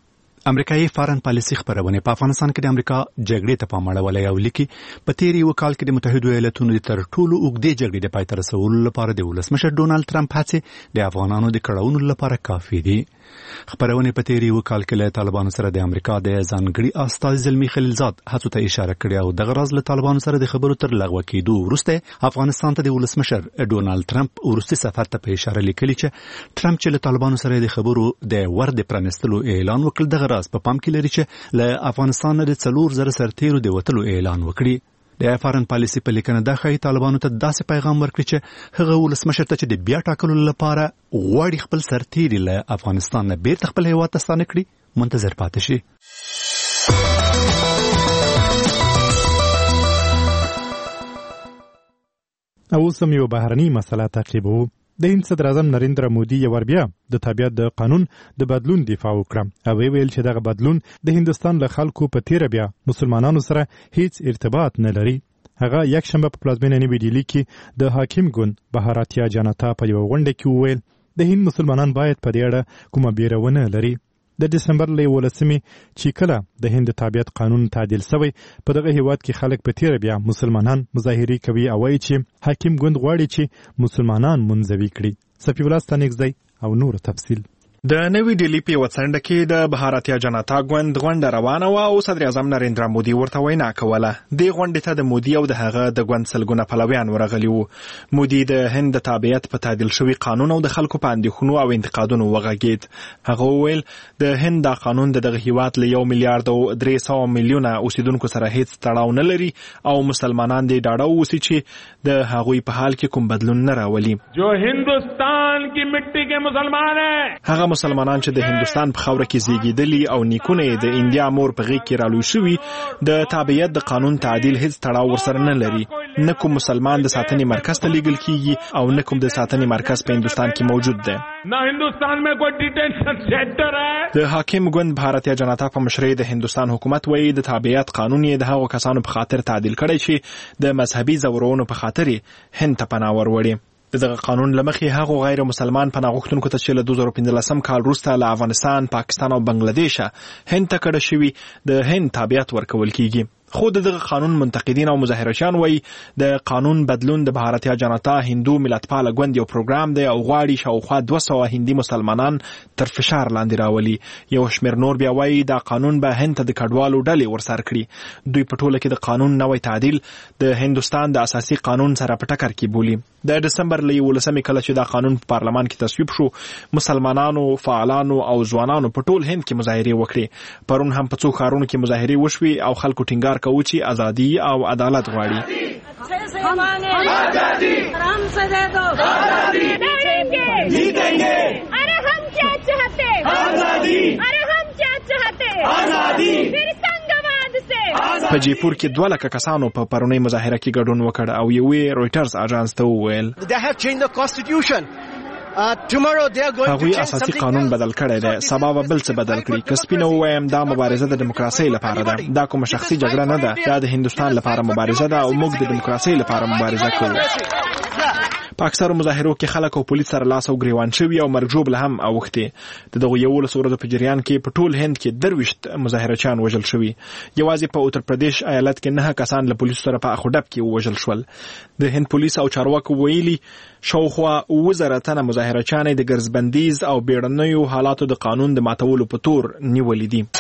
S1: امریکایي فارن پالیسي خبرونه په افغانستان کې د امریکا جګړې ته پام اړولی او لیکي په تیر یو کال کې د متحده ایالاتونو د تر ټولو اوږدې جګړې د پای ته رسولو لپاره د ولسمشر ډونالد ټرمپ هڅې د افغانانو د کړاوونو لپاره کافي دي. خبرونه په تیر یو کال کې له طالبانو سره د امریکا د ځانګړي استازي زلمی خلیلزاد هڅو ته اشاره کړې او دغه راز له طالبانو سره د خبرو تر لغوه کېدو وروسته افغانستان ته د ولسمشر ډونالد ټرمپ وروستي سفر ته په اشاره لیکلي چې ټرمپ چې له طالبانو سره د خبرو د ورد پرانستلو اعلان وکړ دغه راز په پام کې لري چې له افغانستان د 4,000 سرتیرو د وتلو اعلان وکړي. د فارن پالیسي په لیکنه د خای طالبانو ته داسې پیغام ورکړي چې هغه ولسمشر ته چې د بیا ټاکلو لپاره غواړي خپل سرتیري له افغانستان نه بیرته خپل هیواد ته ستانه کړي منتظر پاتې شي.
S2: او سم یو بهرني مسله تعقیبو. د هند صدر اعظم نریندرا مودي یو ور بیا د طبيعت د قانون د بدلون دفاع وکړه او ویل چې دغه بدلون د هندستان له خلکو په تیر بیا مسلمانانو سره هیڅ ارتباط نه لري. هغه یک شنبه په پلازمینه نیوی ډیلی کې د حاکم ګوند بهاراتیا جنتا په یو غونډه کې وویل د هند مسلمانان باید په دې اړه کومه بیرونه لري. د دسمبر له 18 چې کله د هند طبيعت قانون تعدیل شوی په دغه هیواد کې خلک په تیر بیا مسلمانان مظاهره کوي او وایي چې حاکم ګوند غواړي چې مسلمانان منځوي کړي. صفی الله ستانګزی او نور تفصیل.
S7: د نوی ډیلی په وڅنډه کې د بهاراتیا جنتا ګوند غونډه روانه و او صدر اعظم نریندرا مودي ورته وینا کوله. د غونډې ته د مودي او د هغه د ګوند سلګونه پلویان ورغلي وو. مودي د هند د تابعیت په تعدیل شوی قانون او د خلکو په اندېښنو او انتقادونو وغږید. هغه وویل د هند د قانون دغه هیواد له 1 میلیارډ او 300 میلیونه اوسیدونکو سره هیڅ تړاو نه لري او مسلمانان د ډاډه اوسي چې د هغوی په حال کې کوم بدلون نه راولي.
S3: جو هندوستان کی مټی کې مسلمان
S7: ہیں مسلمانان چې د هندستان په خاوره کې زیږیدلي او نیکونه د انډیا مور په غېږ کې رالوی شوي د تابعیت د قانون تعدیل هیڅ تړاو ورسره نه لري. نه کوم مسلمان د ساتنې مرکز ته لیږل کیږي او نه کوم د ساتنې مرکز په هندستان کې موجود دی.
S3: نه هندستان میں کوئی ډیټینشن سنټر ہے.
S7: د حاکم ګوند بهاراتیا جنتا په مشرۍ د هندستان حکومت وایي د تابعیت قانون یې د هغو کسانو په خاطر تعدیل کړی چې د مذهبي ځورونو په خاطر هند ته پناه وروړي. دغه قانون لمخې هغه غیر مسلمان پناه غوښتونکو ته چې له 2015 کال وروسته له افغانستان، پاکستان او بنگلاديش هند ته کډه شوي د هند تابعیت ورکول کیږي. خو دغه قانون منتقدین او مظاهرچیان وایي د قانون بدلون د بهاراتیا جنتا هندو ملتپاله ګوند یو پروګرام دی او غواړي شاوخوا 200 هندي مسلمانان تر فشار لاندې راولي. یو شمېر نور بیا وایي دا قانون به هند ته د کډوالو ډلې ورسره کړي. دوی په ټوله کې د قانون نوی تعدیل د هندستان د اساسي قانون سره په ټکر کې بولي. د دسمبر له 11 کله چې دا قانون په پارلمان کې تصویب شو، مسلمانانو، فعالانو او ځوانانو په ټول هند کې مظاهرې وکړې. پرون هم په څو ښارونو کې مظاهرې وشوې او خلکو ټینګار کوي چې ازادي او عدالت غواړي. په جیپور کې 2 لکه کسانو په پرونی مظاهره کې ګډون وکړ او یوې رويټرز اژانس ته وویل هغوی اساسي قانون بدل کړی دی، سبا به بل څه بدل کړي. که سپینه ووایم دا مبارزه د دیموکراسۍ لپاره ده، دا کومه شخصي جګړه نه ده، دا د هندستان لپاره مبارزه ده او موږ د دیموکراسۍ لپاره مبارزه کوو. په اکثرو مظاهرو کې خلک او پولیس سره لاس او ګریوان شوي او مرګ ژوبله هم اوښتې. د دغو 11 ورځو په جریان کې په ټول هند کې 23 مظاهرچیان وژل شوي. یوازې په اتر پردیش ایالت کې 9 کسان له پولیسو سره په اخوډب کې ووژل شول. د هند پولیس او چارواکو ویلي شاوخوا 1000 تنه مظاهرچیان د ګرځبندیز او بیړنیو حالاتو د قانون د ماتولو په تور نیولي دي.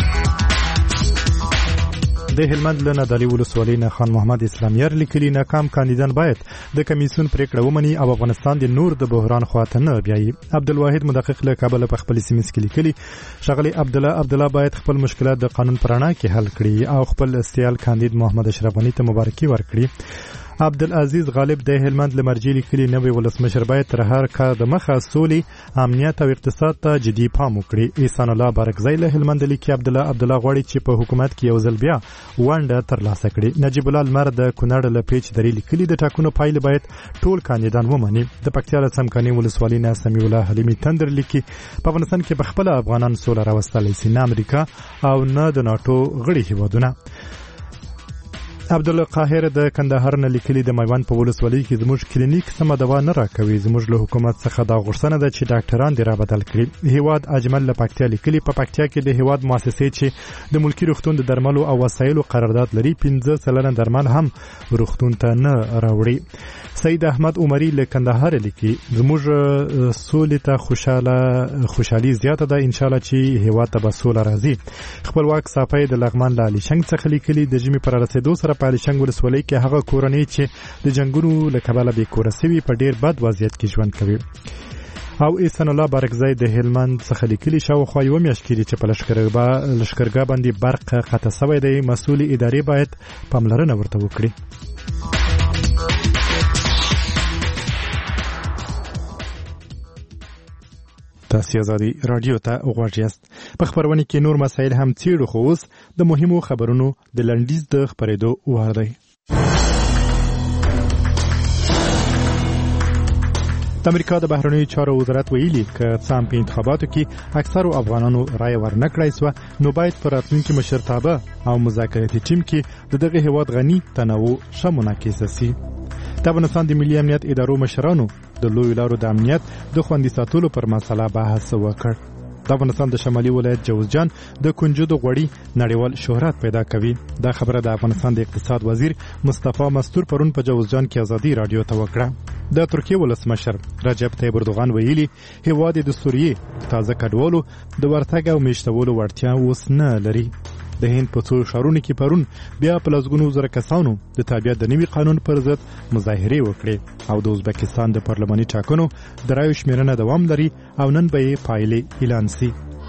S2: د هلمند له نادعلي ولسوالۍ نه خان محمد اسلامیار لیکلي ناکام کاندیدان باید د کمیسیون پریکړه ومني او افغانستان د نور د بحران خواته نه بیایي. عبدالواحد مدقق له کابل په خپل سیمه کې لیکلي شغلي عبدالله باید خپل مشکلات د قانون پر رڼا کې حل کړي او خپل استیال کاندید محمد اشرف غنی ته مبارکي ورکړي. عبدالعزیز غالب د هلمند لمرجی لیکلي نوې ولسمشر باید تر هر کار د مخه سولې، امنیت او اقتصاد ته جدي پام وکړي. احسان الله بارکزی له هلمند لیکي عبدالله غواړي چې په حکومت کې یو ځل بیا ونډه ترلاسه کړي. نجیب الله لمر د کونړ له پیچ درې لیکلي د ټاکنو پایلې باید ټول کاندیدان ومني. د پکتیا له څمکني ولسوالۍ نه سمیع الله حلیمي تندر لیکي په افغانستان کې په خپل افغانان سوله راوستلی سي، نه امریکا او نه د ناټو غړي هیوادونه. عبدالقاهر د کندهار نه لیکلي د میوند په ولسوالۍ کې زموږ کلینیک سمه دوا نه راکوي. زموږ له حکومت څخه دا غوښتنه ده چې ډاکټران دې را بدل کړي. هیواد اجمل له پکتیا لیکلي په پکتیا کې د هیواد مؤسسې چې د ملکی روغتون د درملو او وسایلو قرارداد لري 15% درمل هم روغتون ته نه راوړي. سید احمد عمری له کندهار لیکي زموږ سولې ته خوشحالي زیاته ده، ان شاء الله چې هیواد ته به سوله راځي. خپلواک صافی د لغمان له علي شنګ څخه لیکلي د ژمي پر رسیدو سره په علي شنګ ولسوالۍ کې هغه کورنۍ چې د جنگونو له کبله بې کوره سوي په ډیر بد وضعیت کې ژوند کوي. او احسان الله بارکزی د هلمند څخه لیکلي شاوخوا یوه میاشت کېږي چې په لښکرګاه باندې برق قطع سوی دی. مسؤلې ادارې باید پاملرنه ورته وکړي. تاسو ازادي رادیو ته غوږ یاست. په خبرونه کې نور مسایل هم څیړو، خو اوس د مهمو خبرونو د لنډیز د خبرېدو وخت دی. د امریکا د بهرنیو چارو وزارت ویلي که څه هم په انتخاباتو کې اکثرو افغانانو رایه ورنکړای سوه، نو باید په راتلونکي مشرتابه او مذاکراتي ټیم کې د دغه هیواد غني تنوع ښه منعکسه سي. د افغانستان د ملي امنیت ادارو مشرانو د لویو لارو د امنیت د خوندي ساتلو پر مسله بحث وکړ. د افغانستان د شمالي ولایت جوزجان د کنجدو غوړي نړیوال شهرت پیدا کوي. دا خبره د افغانستان د اقتصاد وزیر مصطفی مستور پرون په جوزجان کې ازادي رادیو ته وکړه. د ترکیه ولسمشر رجب طیب اردوغان ویلي هیواد د سوریې تازه کډوالو د ورتګ او میشتولو وړتیا اوس نه لري. د هند په څو ښارونو کې پرون بیا په لسګونو زره کسانو د تابعیت د نوي قانون پر ضد مظاهرې وکړې. او د ازبکستان د پارلماني ټاکنو د رایو شمیرنه دوام لري او نن به یې پایلې اعلان سي.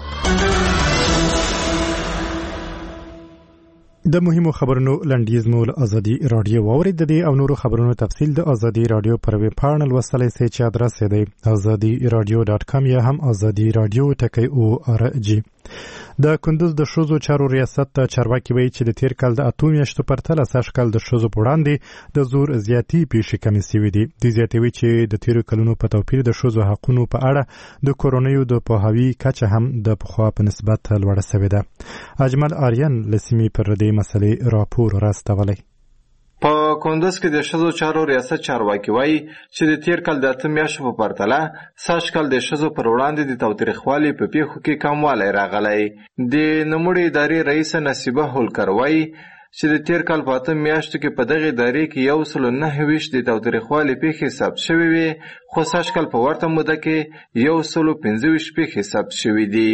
S2: د مهمو خبرونو لنډیز مو له ازادي رادیو واورید. د دې او نورو خبرونو تفصیل د ازادي رادیو پر ویب پاڼه لوستلی سئ چې ادرس یې دی azadiradio.com یا هم azadi radio.org. د کندوز د ښځو چارو ریاست ته چارواکي وایي چې د تیر کال د 8 میاشتو پرتله سږ کال د ښځو په وړاندې د زور زیاتي پیښې کمې سوي دي. دوی زیاتوي چې د تیرو کلونو په توپیر د ښځو حقونو په اړه د کورنیو د پوهاوي کچه هم د پخوا په نسبت لوړه سوې ده. اجمل آریان له سیمې پر دې مسلې راپور راستولی.
S21: په کندوز کې د ښځو چارو ریاست چارواکي وایي چې د تیر کال د 8 میاشتو په پرتله سږ کال د ښځو پر وړاندې د تاوتریخوالي په پیښو کې کموالی راغلی. د نوموړې ادارې رئیس نصیبه هولکر وایي چې د تیر کال په 8 میاشتو کې په دغه ادارې کې 129 د تاوتریخوالي پیښې ثبت شوې وې، خو سږ کال په ورته موده کې 125 پیښې ثبت شوې دي.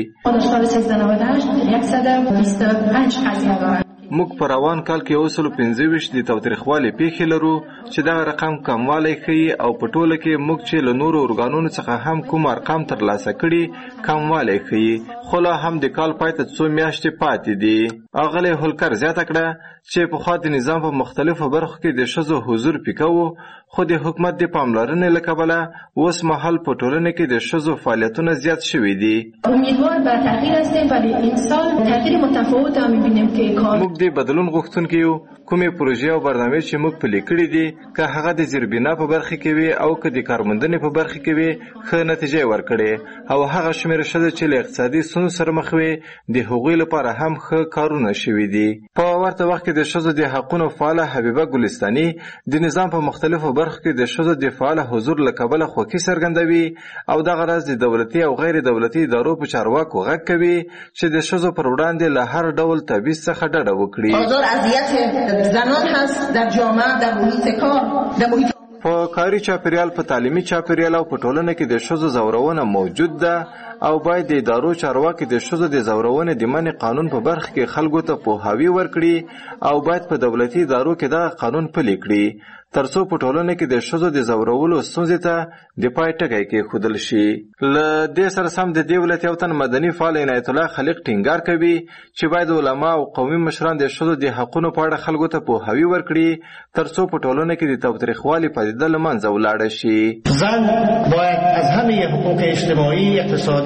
S21: موږ په روان کال کې 125 د تاوتریخوالي پیښې لرو چې دا رقم کموالی ښیي او په ټوله کې موږ چې له نورو ارګانونو څخه هم کوم ارقام ترلاسه کړي کموالی ښیي، خو لا هم د کال پای ته څو میاشتې پاتې دي. اغلی هولکر زیاته کړه چې پخوا د نظام په مختلفو برخو کې د ښځو حضور پیکه و، خو د حکومت د پاملرنې له کبله اوس مهال په ټولنه کې د ښځو فعالیتونه زیات شوي دي.
S22: امیدوار به تغییر هستیم ولی این سال تغییر متفاوت هم می‌بینیم که
S21: موږ د بدلون غوښتونکي یو. کومې پروژې او برنامې چې موږ پلي کړي دي، که هغه د زیربنا په برخه کې وي او که د کارموندنې په برخه کې وي، ښه نتیجه ورکړي. او هغه شمېر ښځې چې له اقتصادي ستونزو سره مخ وي، د هغوی لپاره هم ښه کارونه شوي دي. په ورته وخت کې د ښځو د حقونو فعاله حبیبه ګلستاني د نظام په مختلفو برخو کې د ښځو د فعاله حضور له کبله خوښي څرګندوي او دغه راز د دولتي او غیر دولتي ادارو په چارواکو غږ کوي چې د ښځو پر وړاندې له هر ډول تبعیض څخه ډډه وکړي.
S22: زنان هست در جامعه در محیط کار در محیط
S21: په کاري چاپیریال، په تعلیمي چاپیریال او په ټولنه کې د ښځو ځورونه موجود ده او باید د ادارو چارواکي د ښځو د ځورونې د منع قانون په برخه کې خلکو ته پوهاوی ورکړي او باید په دولتي ادارو کې دا قانون پلي کړي ترڅو په ټولنه کې د ښځو د ځورولو ستونزې ته د پای ټکی کېښودل شي. له دې سره سم د دې ولایت یو تن مدني فعال عنایت الله خلیق ټینګار کوي چې باید علما او قومي مشران د ښځو د حقونو په اړه خلکو ته پوهاوی ورکړي ترڅو په ټولنه کې د تاوتریخوالي پدیده له منځه ولاړه شي.
S23: زن باید از همه حقوق اجتماعی، اقتصادی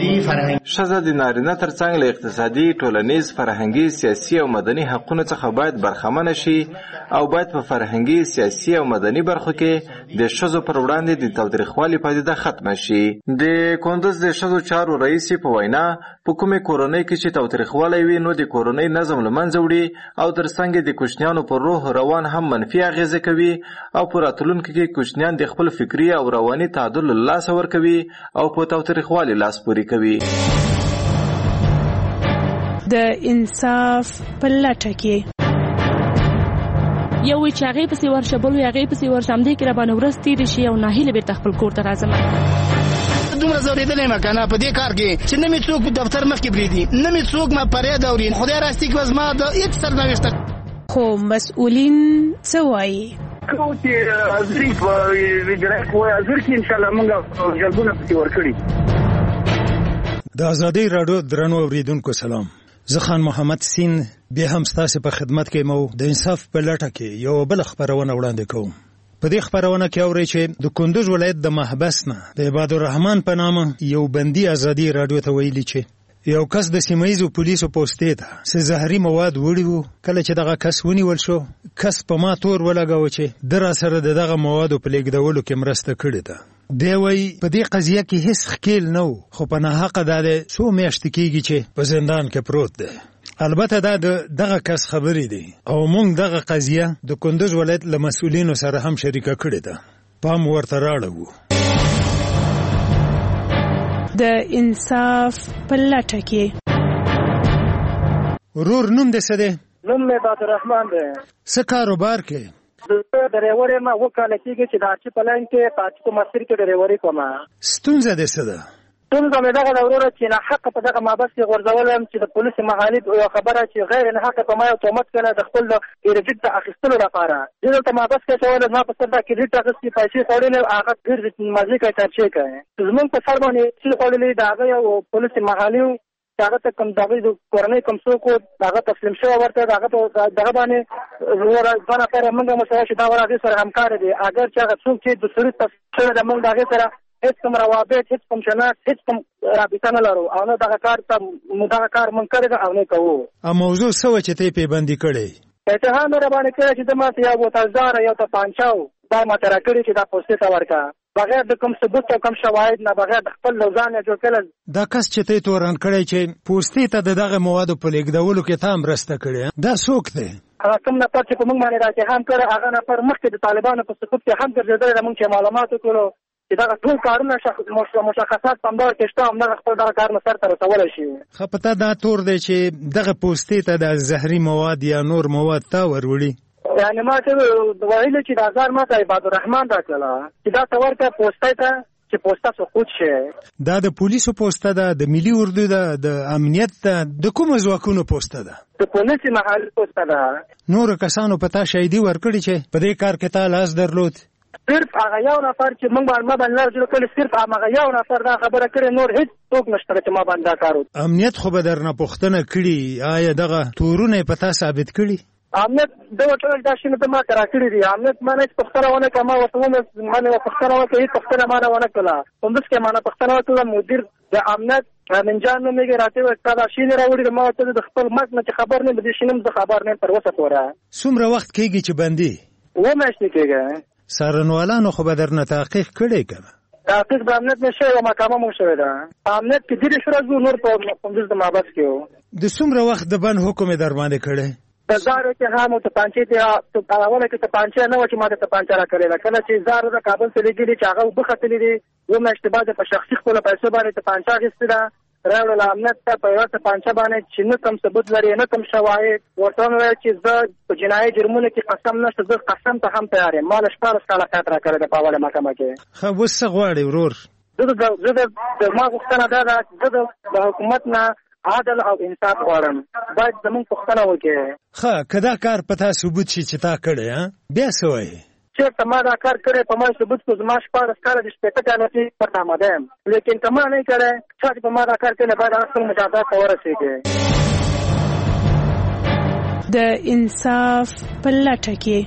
S21: ښځه د نارینه ترڅنګ له اقتصادي، ټولنیز، فرهنګي، سیاسي او مدني حقونو څخه باید برخمنه شي او باید په فرهنګي، سیاسي او مدني برخو کې د ښځو پر وړاندې د تاوتریخوالي پدیده ختمه شي. د کندوز د ښځو چارو رئیس په وینا په کومې کورنۍ کې چې تاوتریخوالی وي نو د کورنۍ نظم له منځه وړي او ترڅنګ د کوچنیانو پر روح روان هم منفي اغیزه کوي او په راتلونکي کې کوچنیان د خپل فکري او رواني تعادل له لاسه ورکوي او په تاوتریخوالي لاس پورې کوي.
S4: د انصاف په لټه کې
S8: یو چې هغه پسې ورشه بل هغه پسې ورشه هم دې کې را باندې ورځ تېرې شي او ناهیله بیرته خپل کور ته راځم.
S23: دومره زورېدلی یم که نه په دې کار کې چې نه مې څوک دفتر مخکې پرېږدي نه مې څوک ما فریاد اوري. خدای راستي کې زما د هېڅ سرنوشته
S4: خو مسؤلین څه وایي؟
S24: کوم چې ظریف وجرایت وایي ظریف کې انشاءالله موږ جلبونه پسې ورکړي.
S10: د ازادۍ راډیو درنو اورېدونکو سلام. زه خان محمد سین بیا هم ستاسو په خدمت کې مو د انصاف په لټه کې یو بل خبرونه وړاندې کوم. په دې خبرونه کې اورئ چې د کندوز ولایت د محبس نه د عباد الرحمن په نامه یو بندي ازادي راډیو ته ویلي چې یو کس د سیمایزو پولیسو پوسټې ته څه زهري مواد وړي وو. کله چې دغه کس ونیول شو کس په ما تور ولګاوه چې د راسره د دغه موادو په لیږدولو کې مرسته کړې ده. دی وایي په دې قضیه کې هیڅ ښکیل نه و خو په ناحقه دا دی څو میاشتې کېږي چې په زندان کې پروت دی. البته دا دغه کس خبرې دي او موږ دغه قضیه د کندوز ولایت له مسؤلینو سره هم شریکه کړې ده. پام ورته راړو.
S4: د انصاف په لټه کې
S10: ورور نوم دې څه دی؟
S24: نوم مې عباد الرحمن دی.
S10: څه کاروبار کې؟
S24: ډریور یم. اووه کاله کېږي چې د آرچي په لاین کې په آرچي په مسیر کې ډریوري کوم.
S10: ستونزه دې څه ده؟
S24: ستونزه مې دغه ده وروره چې ناحقه په دغه محبس کې غورځول یم چې د پولیسو محالف یو خبره چې غیر ناحقه په ما یو تهمت کړی د خپل کریډیټ د اخیستلو لپاره. زه دلته محبس کې اچولی زما په سر دا کریډیټ اخیستي پیسې خوړلې هغه ګرځي مزې کوي چارچې کوي. زمونږ په سر باندې چې خوړلې د هغه یو پولیسو محالف چې هغه ته کوم دغه د کورنۍ کوم څوک و هغه تسلیم شوی ورته هغه په دغه باندې دوه نفره موږ مسله چې دا ور هغې سره همکار دي. اگر چې هغه څوک چې د سرود تسلیم شوی د موږ د هغې سره هیڅ کوم روابط هیڅ کوم شناخت هیڅ کوم رابطه نه لرو او نه دغه کار موږ کړی ده او نه کوو.
S10: موضوع څه وه چې ته یې پیبندي کړی؟
S24: اتهام یې راباندې کړی چې ده ماته یو بوتلدار یو تپانچه و دا ماته راکړي چې دا پوستې ته ورکړه بغیر د کوم ثبوت او کوم شواهد نه بغیر د خپل ځان یې جوړ کړی.
S10: دا کس چې ته یې تورن کړی چې پوستې ته د دغه موادو په لیږدولو کې تا مرسته کړې دا څوک دی؟
S24: هغه کوم نفر چې په موږ باندې را اتهام کړی هغه نفر مخکې د طالبانو په سقوط کې هم ګرځېدلی ده. موږ چې معلومات وکړو چې دغه ټول کارونه مشخصات په همدغه کې شته همدغه خپل دغه کارونه سرته رسولی شي.
S10: ښه په تا دا تور دی چې دغه پوستې ته د زهري مواد یا نور مواد تا وروړي؟
S24: یعنې ما ته ویلي چې دا ځار ما ته عباد الرحمن راکړله چې دا ته ورکړه پوسټۍ ته چې پوسټه سقوط شي.
S10: دا د پولیسو پوسټه ده د ملي اردو ده د امنیت ده د کومو ځواکونو پوسټه ده؟
S24: د پولیسو محلي پوسټه ده.
S10: نورو کسانو په تا شهیدي ورکړي چې په دې کار کې تا لاس درلود؟
S24: صرف هغه یو نفر چې موږ باندې لاس جوړ کړی صرف هغه یو نفر دا خبره کړې نور هیڅ څوک نشته چې ما باندې دا کار وکړي.
S10: امنیت خو به درنه پوښتنه کړي آیا دغه تورونه په تا ثابت کړي؟
S24: امنیت دغه ټول دا شنه ته ما راکړي دي. امنیت ما نه پوښتنه ونه کړه ما ورته ومنه پوښتنه وکړه هیڅ پوښتنه ما نه ونه کړه. همداسې کې ما نه پوښتنه وکړه مدیر د امنیت منجان نومېږي راته وویل تا دا شینې راوړي ما ورته د خپل مرګ نه چې خبر نه د شینم زه خبر نه تر اوسه پورې.
S10: څومره وخت کېږي چې بندي؟
S24: 2 میاشتې کېږي.
S10: څارنوالانو خو به درنه تحقیق کړی که نه؟
S24: تحقیق د امنیت نه شوی او محکمه مو شوې ده. امنیت کې 30 ورځې نور په کندوز د محبس کې و.
S10: د څومره وخت د بند حکم یې در باندې کړی؟
S24: د زارو کې هم تپانچې ته اوله کې تپانچه نه وه چې ما ته تپانچه راکړې ده. کله چې زارو د کابل ته لېږلي چې هغه اوبه ختلي دي 2 میاشتې بعد په شخصي خپلو پیسو باندې تپانچه اخیستې ده راوړله امنیت ته په یوه تپانچه باندې چې نه کوم ثبوت لري نه کوم شواهد. ورته وویل چې زه په جنایي جرمونو کې قسم نشته زه قسم ته هم تیار یم. ما له 14 کاله قید راکړی ده په اوله محکمه کې.
S10: ښه اوس څه غواړې ورور؟
S24: زه ما غوښتنه دا ده چې زه د حکومت نه عادل او انصاف غواړم. باید زمونږ پوښتنه وکړي.
S10: ښه که دا کار په تا ثبوت شي چې تا کړی بیا څه وایې؟
S24: چېرته ما دا کار کړی په ما ثبوت کړو زما 14 کاله د 15 کاله کې پرته آماده یم. لیکن که ما نه یې کړی چا چې په ما دا کار کړی باید هغه خپل مجازات ته ورسېږي.
S4: د انصاف په لټه کې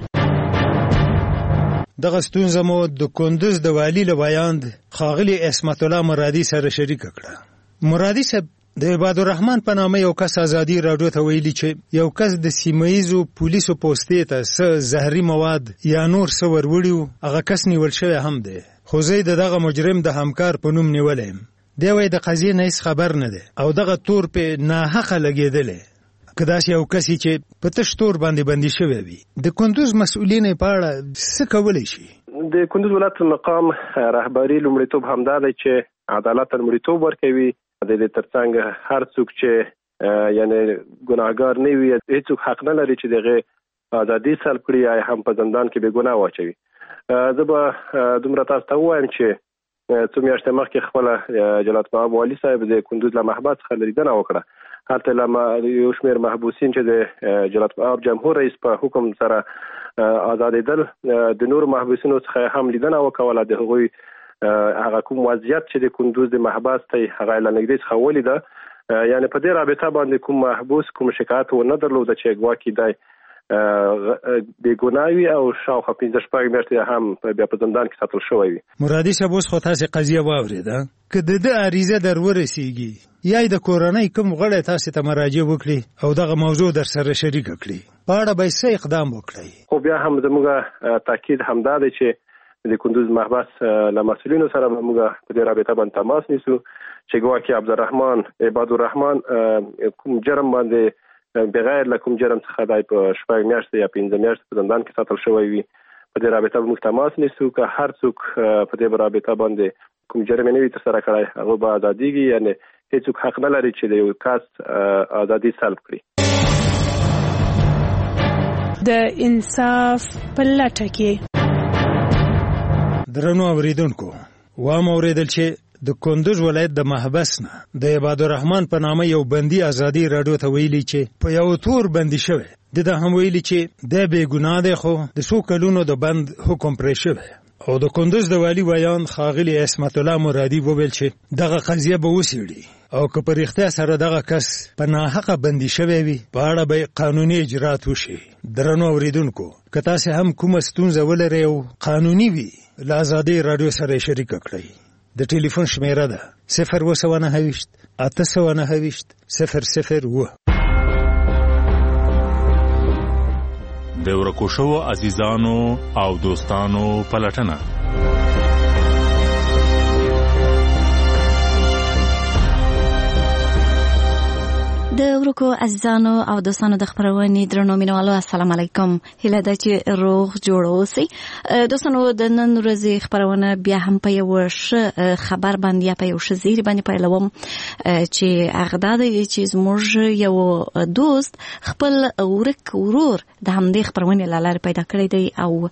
S10: دغه ستونزه مو د کندوز د والي له بیان ښاغلي عصمت الله مرادي سره شریکه کړه. مرادي صاحب د عباد الرحمن په نامه یو کس ازادي راډیو ته ویلي چې یو کس د سیمایزو پولیسو پوستې ته څه زهري مواد یا نور څه وروړي، هغه کس نیول شوی هم دی، خو زه د دغه مجرم د همکار په نوم نیولی یم. دی وایي د قضیې نه هېڅ خبر نه دی او دغه تور پې ناحقه لګېدلی. که داسې یو کس چې په تش تور باندې بندي شوی وي، د کندوز مسؤلین یې په اړه څه کولی شي؟
S5: د کندوز ولایت مقام رهبري لومړیتوب همدا دی چې عدالت ته لومړیتوب ورکوي. د دې ترڅنګ هر څوک چې یعنی ګناهګار نه وي، هیڅوک حق نه لري چې دغه ازادي سلب کړي یا هم په زندان کې بې ګناه واچوي. زه به دومره تاسو ته ووایم چې څو میاشتې مخکې خپله جلات مآب والي صاحب د کندوز له محبس څخه لیدنه وکړه. هلته یو شمېر محبوسین چې د جلات مآب جمهور رئیس په حکم سره آزادېدل، د نورو محبوسینو څخه هم لیدنه وکوله. د هغوی هغه کوم وضعیت چې د کندوز د محبس ته هغه له نږدې څخه ولیده، یعنی په دې رابطه باندې کوم محبوس کوم شکایت ونه درلوده چې ګواکې دی بې ګناه وي او شاوخوا 15-16 میاشتې هم بیا په زندان کې ساتل شوی وي.
S10: مرادي صاحب اوس خو تاسې قضیه واورېده، که د ده عریضه در ورسېږي یا د کورنۍ کوم غړی تاسې ته مراجعه وکړي او دغه موضوع در سره شریکه کړي، په اړه به یې څه اقدام وکړئ؟
S5: خو بیا هم زموږ تاکید همدا دی چې د کندوز محبس له مسؤلینو سره به موږ په دې رابطه باندې تماس نیسو چې ګواکې عبدالرحمن عباد الرحمن کوم جرم باندې بغیر له کوم جرم څخه دی په 6 میاشتې یا 15 میاشتې په زندان کې ساتل شوی وي. په دې رابطه به موږ تماس نیسو که هر څوک په دې رابطه باندې کوم جرم نه وي ترسره کړی، هغه به ازادېږي. یعنی هیڅوک حق نه لري چې د یو کس ازادي سلب کړي.
S4: د انصاف په لټه کې
S10: درنو اوریدونکو، وام اوریدل چې د کندوز ولایت د محبس نه د عباد الرحمن په نامه یو بندي ازادي راډیو ته ویلي چې په یو تور بندي شوی. د هم ویلي چې د بې ګناه دی خو د څو کلونو د بند حکم پرې شوی. او د کندوز د والی ویان خاغلی عصمت الله مرادي وویل چې دغه قضیه به وڅېړي او که په رښتیا سره دغه کس په ناحقه بندي شوی وي، په اړه به قانوني اجرات وشي. درنو اوریدونکو، که تاسې هم کومه ستونزه ولرئ او قانوني وي، له ازادۍ راډیو سره شریکه کړئ. د ټلیفون شمیره ده 029 829 001.
S9: د ورکو شوو عزیزانو او دوستانو پلټنه.
S13: د ورکو عزیزانو او دوستانو د خبرونې درنو مینوالو، السلام علیکم. هیله ده چې روغ جوړ اوسئ. دوستانو، د نن ورځې خبرونه بیا هم په یو ښه خبر باندې یا په یو ښه زیری باندې پیلوم چې هغه دا دی چې زموږ یو دوست خپل ورک ورور د همدې خبرونې له لارې پیدا کړی دی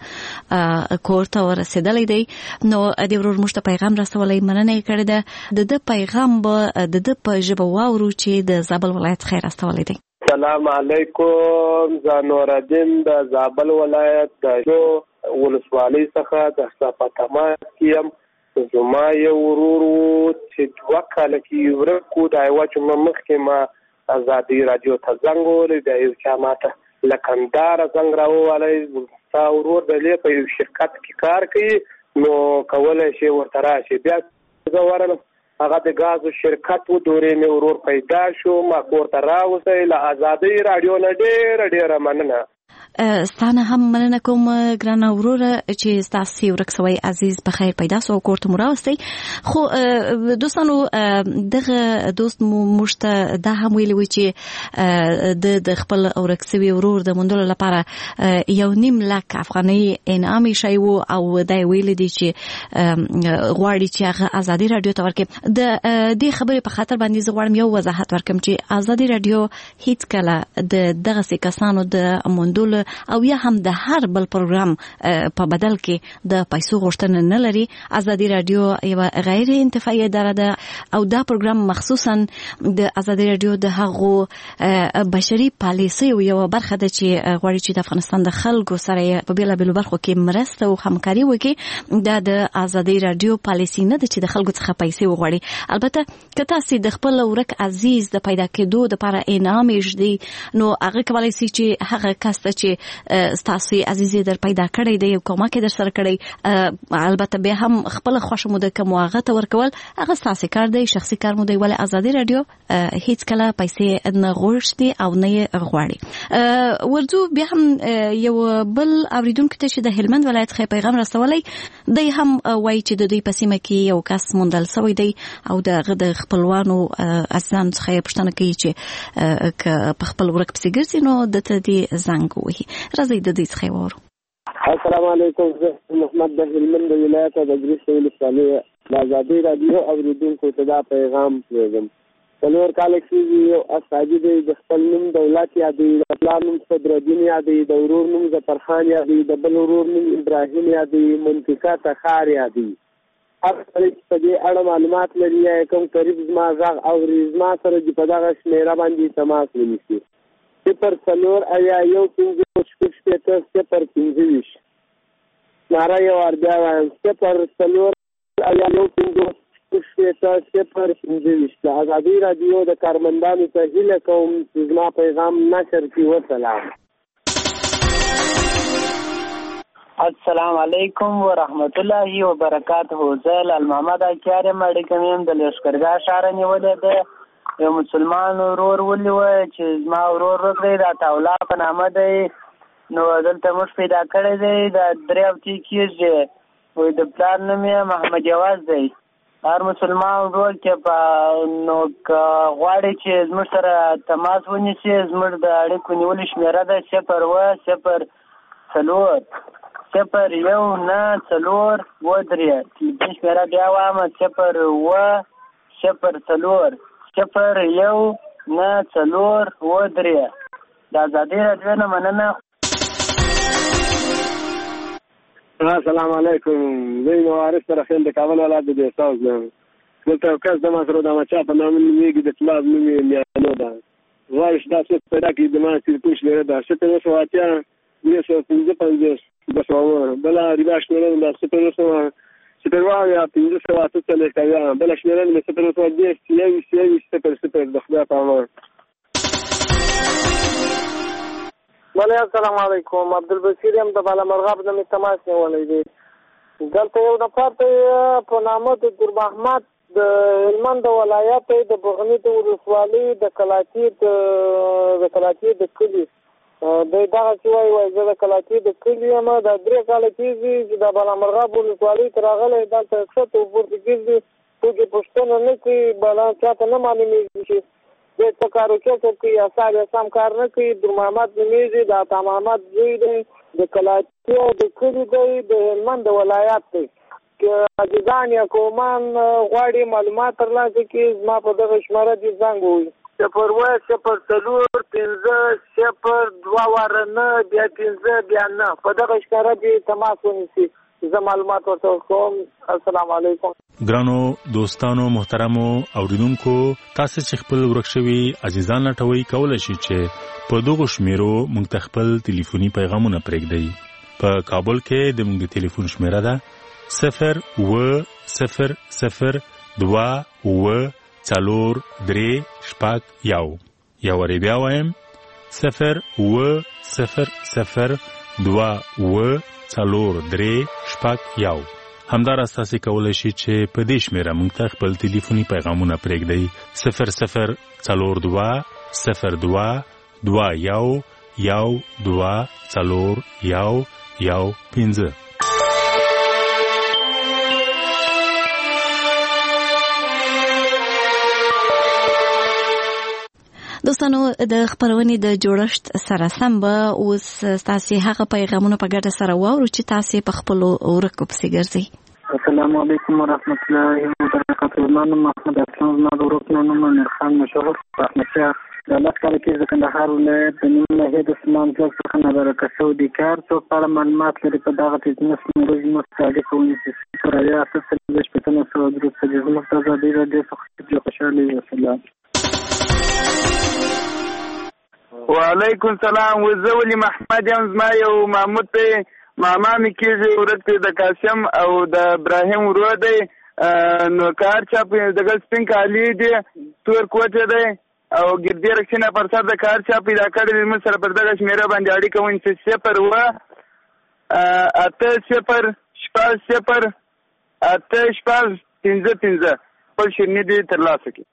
S13: او کور ته ورسېدلی دی. نو د ورور موږ ته پیغام رسولی، مننه یې کړې ده. د ده پیغام به د ده په ژبه واورو چې د زابل ولایت خیر استولی دی.
S11: سلام علیکم. زه نورالدین د زابل ولایت د جو ولسوالۍ څخه د صفتما کیم. زما یو ورور چې 2 کاله کې ورکو د یوه جمعه مخکې ما ازادي راډیو ته زنګ ووهلی، د یو چا ماته له کندهاره زنګ راووهلی، ستا ورور د په یو شرکت کې کار کوي، نو کولی شي ورته راشي. بیا زه ورغلم، هغه د ګازو شرکت و، دورې مې ورور پیدا شو، ما کور ته راوستی. له ازادۍ راډیو نه ډېره ډېره مننه.
S13: ستانه هم مننه کوم ګرانه وروره چې ستاسې ورک سوی عزیز په خیر پیدا سو او کور ته مو راوستی. خو دوستانو، دغه دوست مو موږ ته دا هم ویلي وی چې د خپل ورک سوي ورور د موندلو لپاره 1.5 لک افغانۍ انعام ایښی و او دا یې ویلي دي چې غواړي چې هغه ازادي راډیو ته ورکړي. د دې خبرې په خاطر باندې زه غواړم یو وضاحت ورکړم چې ازادي راډیو هیڅ کله د دغسې کسانو د موندلو او یا هم د هر بل پروګرام په بدل کې د پیسو غوښتنه نه لري. ازادي راډیو یو غیر انتفاعي اداره ده او دا پروګرام مخصوصا د ازادي راډیو د هغو بشري پالیسیو یو برخه ده چې غواړي چې د افغانستان د خلکو سره په بیلابیلو برخو کې مرسته او همکاري وکړي. دا د ازادي راډیو پالیسي نه ده چې د خلکو څخه پیسې وغواړي. البته که تاسې د خپل ورک عزیز د پیدا کېدو دپاره انعام یې ږدئ، نو هغه کولی سي چې هغه کس څه چې ستاسو عزیزي در پیدا کړی دی او کومه کې در سره کړی البته به هم خپل خوښ مو د کوم واغه ته ورکول هغه ستاسو کار دی شخصي کار مو دی ولې ازادي رادیو هیڅ کله پیسې نه غوښتي او نه غواړي ورځو بیا هم یو بل اوریدونکو ته چې د هلمند ولایت څخه پیغام رسولای دی هم وایي چې د دوی په سیمه کې یو کس موندل شوی دی او د خپلوانو اسان څخه پوښتنه کوي چې په خپل ورک پسې ګرځي نو د دې زنګ وهي راځي د دې څخه وورو
S11: السلام علیکم زه محمد د هلمند ولایت د ګریس ولسوالۍ د ازادي رادیو اوریدونکو ته دا پیغام پرېږدم څلور کاله کېږي یو استاجي دی د خپل نوم دولت یادوي د پلار نوم صدرالدین یادوي د ورور نوم ظفرخان یادوي د بل ورور نوم ابراهیم یادوي منطقه تخار یادوي هر سړی چې په دې اړه معلومات لري یا کوم قریب زما غږ اوري زما سره چې په دغه شمېره باندې تماس ونیسي 0 ناره یو اربیا وایم 0 د ازادي رادیو د کارمندانو ته هیله کوم چې زما پیغام نشر کړي. وسلام.
S6: السلام علیکم ورحمت الله وبرکاته. زه المحمد اکیار مړی کوم د لشکرګاه شهر نیولې ده یو مسلمان ورور ولي وای چې زما ورور راغلی دا تاولا په نامه دی نو دلته موږ پیدا کړی دی د دریاوتي کېږي وای د پلار نوم یې محمد جواز دی. هر مسلمان ورور کې په نو غواړي چې زموږ سره تماس ونیسي زموږ د اړیکو نیولې شمېره ده 0 تلیفون شمېره بیا وایم 0 د ازادي رادیو نه مننه.
S11: السلام علیکم. زه وارث رحیم د کابل ولایت د استاذ نه دلته یو کس د ما سره د مچا په نامه نومېږي د طلاب نوم یې میانو ده غواړي چې تاسو پیدا کړي د ما تلیفون شمېره ده 0 بله ریبا شمېره ده 0 بله شمېره مې 0 د خدای په امان.
S24: بله السلام علیکم. عبدالبصیر یم د بالامرغاب نه مې تماس نیولی دی. دلته یو نفر ته په نامه د ګل محمد د هلمند ولایت د بغني د ولسوالۍ د کلاچي د کلي دی دغه چې وایي زه د کلاچي د کلي یم دا 3 کاله کېږي چې د بالامرغاب ولسوالۍ ته راغلی دلته ښکته وپورته ګرځي څوک یې پوښتنه نه کوي بله چاته نه معلومېږي چې دی څه کار وکړي کوي یا سم کار نه کوي. در محمد نومېږي د عطا محمد زوی دی د کلاچي د کلي دی د هلمند ولایت دی. که عزیزان یا کومان غواړي معلومات ترلاسه کړي زما په دغه شمېره دې زنګ ووهي 0 بیا 5 بیا 9 په دغه شمېره دې تماس ونیسي زه معلومات ورته ورکوم. السلام علیکم.
S9: ګرانو دوستانو محترمو اوریدونکو تاسو چې خپل ورک شوي عزیزان لټوي کولای شئ چې په دغه شمیرو موږ ته خپل ټلیفوني پیغامونه پرېږدئ. په کابل کې د موږ ټلیفون شمیره ده 0 یا وری بیا وایم 0 همدار اساسي کولای شي چې په دې شمیره موږ ته خپل ټلیفوني پیغامونه پرېږدئ 00221224115.
S13: دوستانو د خبرونې د جوړښت سره سم به اوس تاسو هغه پیغامونه په ګډه سره واورو چې تاسو په خپل ورکو پسې ګرځئ.
S6: السلام علیکم ورحمت الله وبرکاته. نام محمد اسلام زما د ورکو نوم نورخان مشهور احمد شاه د لاس کال کې د کندهار ولایت د نیمه ناحیې د سلمان ځل څخه نبرکه سعودي کار څو په اړه معلومات لري په دغه بزنس مروج مستعد کوونکی پر ریاست د شپږ سو درو څخه مختزه دی د څخه خوشاله وسلام.
S12: وعلیکم السلام. وزولی محمد یم زما یو محمود ته ماما می کېږي ورته د قاسم او د ابراهیم ورور دی نو کار چا په دغه سپین کالی دی تور کوټه دی او ګردې رکشنه پر سر د کار چا پیدا کړی موږ سره پر دغه شمیره باندې اړیکه ونیسئ 0 خپل شیریني دې ترلاسه کړي.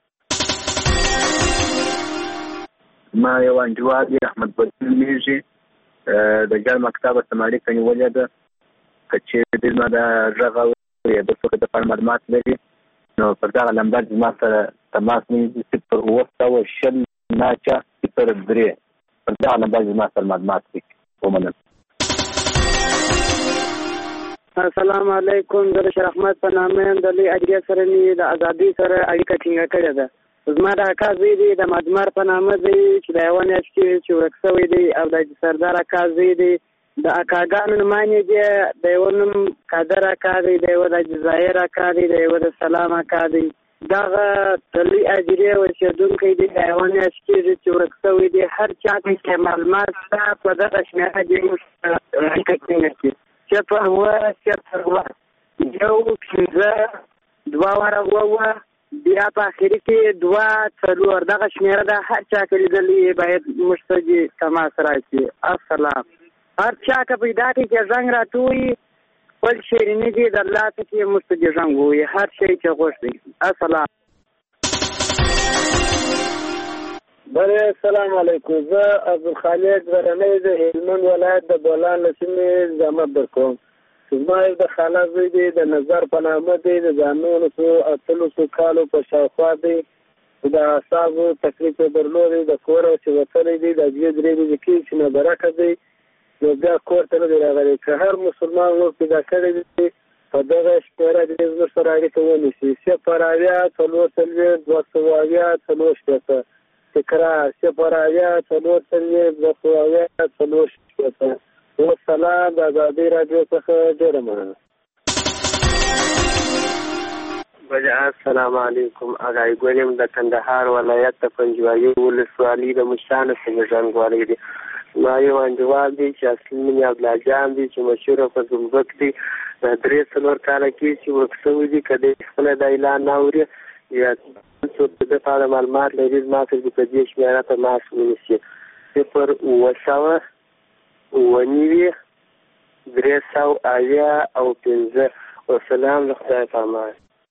S15: ما یو انډیوال احمد بدل میږي د جال مکتب سماړي کني ولې ده چې دې ما دا ژغه یا د څه د معلومات لري نو پر دا نمبر ما سره تماس نیسي پر وسته او شل ناچا پر درې پر دا نمبر ما سره معلومات کوي. ومنه
S16: السلام علیکم. زه شریف احمد په نامه د لوی اجرا سره نی د ازادي سره اړیکه ټینګه کړې ده. زما د اکا زوی دی د مدمر په نامه دی چې د یو نه چې ورک شوی دی او د سردار اکا زوی دی د اکاګانو نمانې دی د یو نوم قادر اکا دی د یو د جزایر اکا دی د یو د سلام اکا دی دغه لوی اجرا ورشدونکو دی د یو نه چې ورک شوی دی هر چا کې معلومات په دغه شمیره دی اړیکه ټینګه کړي. صفر یو پنځه دوه وره بیا په اخري کې 2 دغه شمیره ده هر چا کې لیدلې باید مشتجي تماس راشي. السلام هر چا که پیدا کړي چې زنګ راتوي خپل شیریني دي د الله ته چې مشتجي زنګ وي هر شی چې غوښتي. السلام
S17: بله السلام علیکم. زه عبدالخالق غرنی د هلمند ولایت د بولان له سیمې زحمت درکوم. زما د خاله زوی دی د نظر په نامه دی د 1900 کالو په شاوخوا دی د اعصابو تکلیف درلودی د کور چې وتلی دی د 2-3 ورځې کې چې مبارکه دی نو بیا کور ته نه دی راغلی. که هر مسلمان ور پیدا کړی دی په دغه شمیره دې زموږ سره اړیکه ونیسي 0 تکرار 0 والسلام د ازادي رادیو څخه ډیره مننه.
S18: السلام علیکم. اغای ګولم د کندهار ولایت د پنجوایي ولسوالۍ د مشانه څخه ژوندوالي دي. ما یو انډیوال دی چې اصلي نوم یې عبدالله جان دی چې مشهور په زمبک دی 3 کاله کې چې ورکسوي دي کله خپل د اعلان ناوري یا څو د فعال معلومات لري ما څه د دې شمیره ته ماس ونیسي 0 ونیوي 315 والسلام لخدای پامان.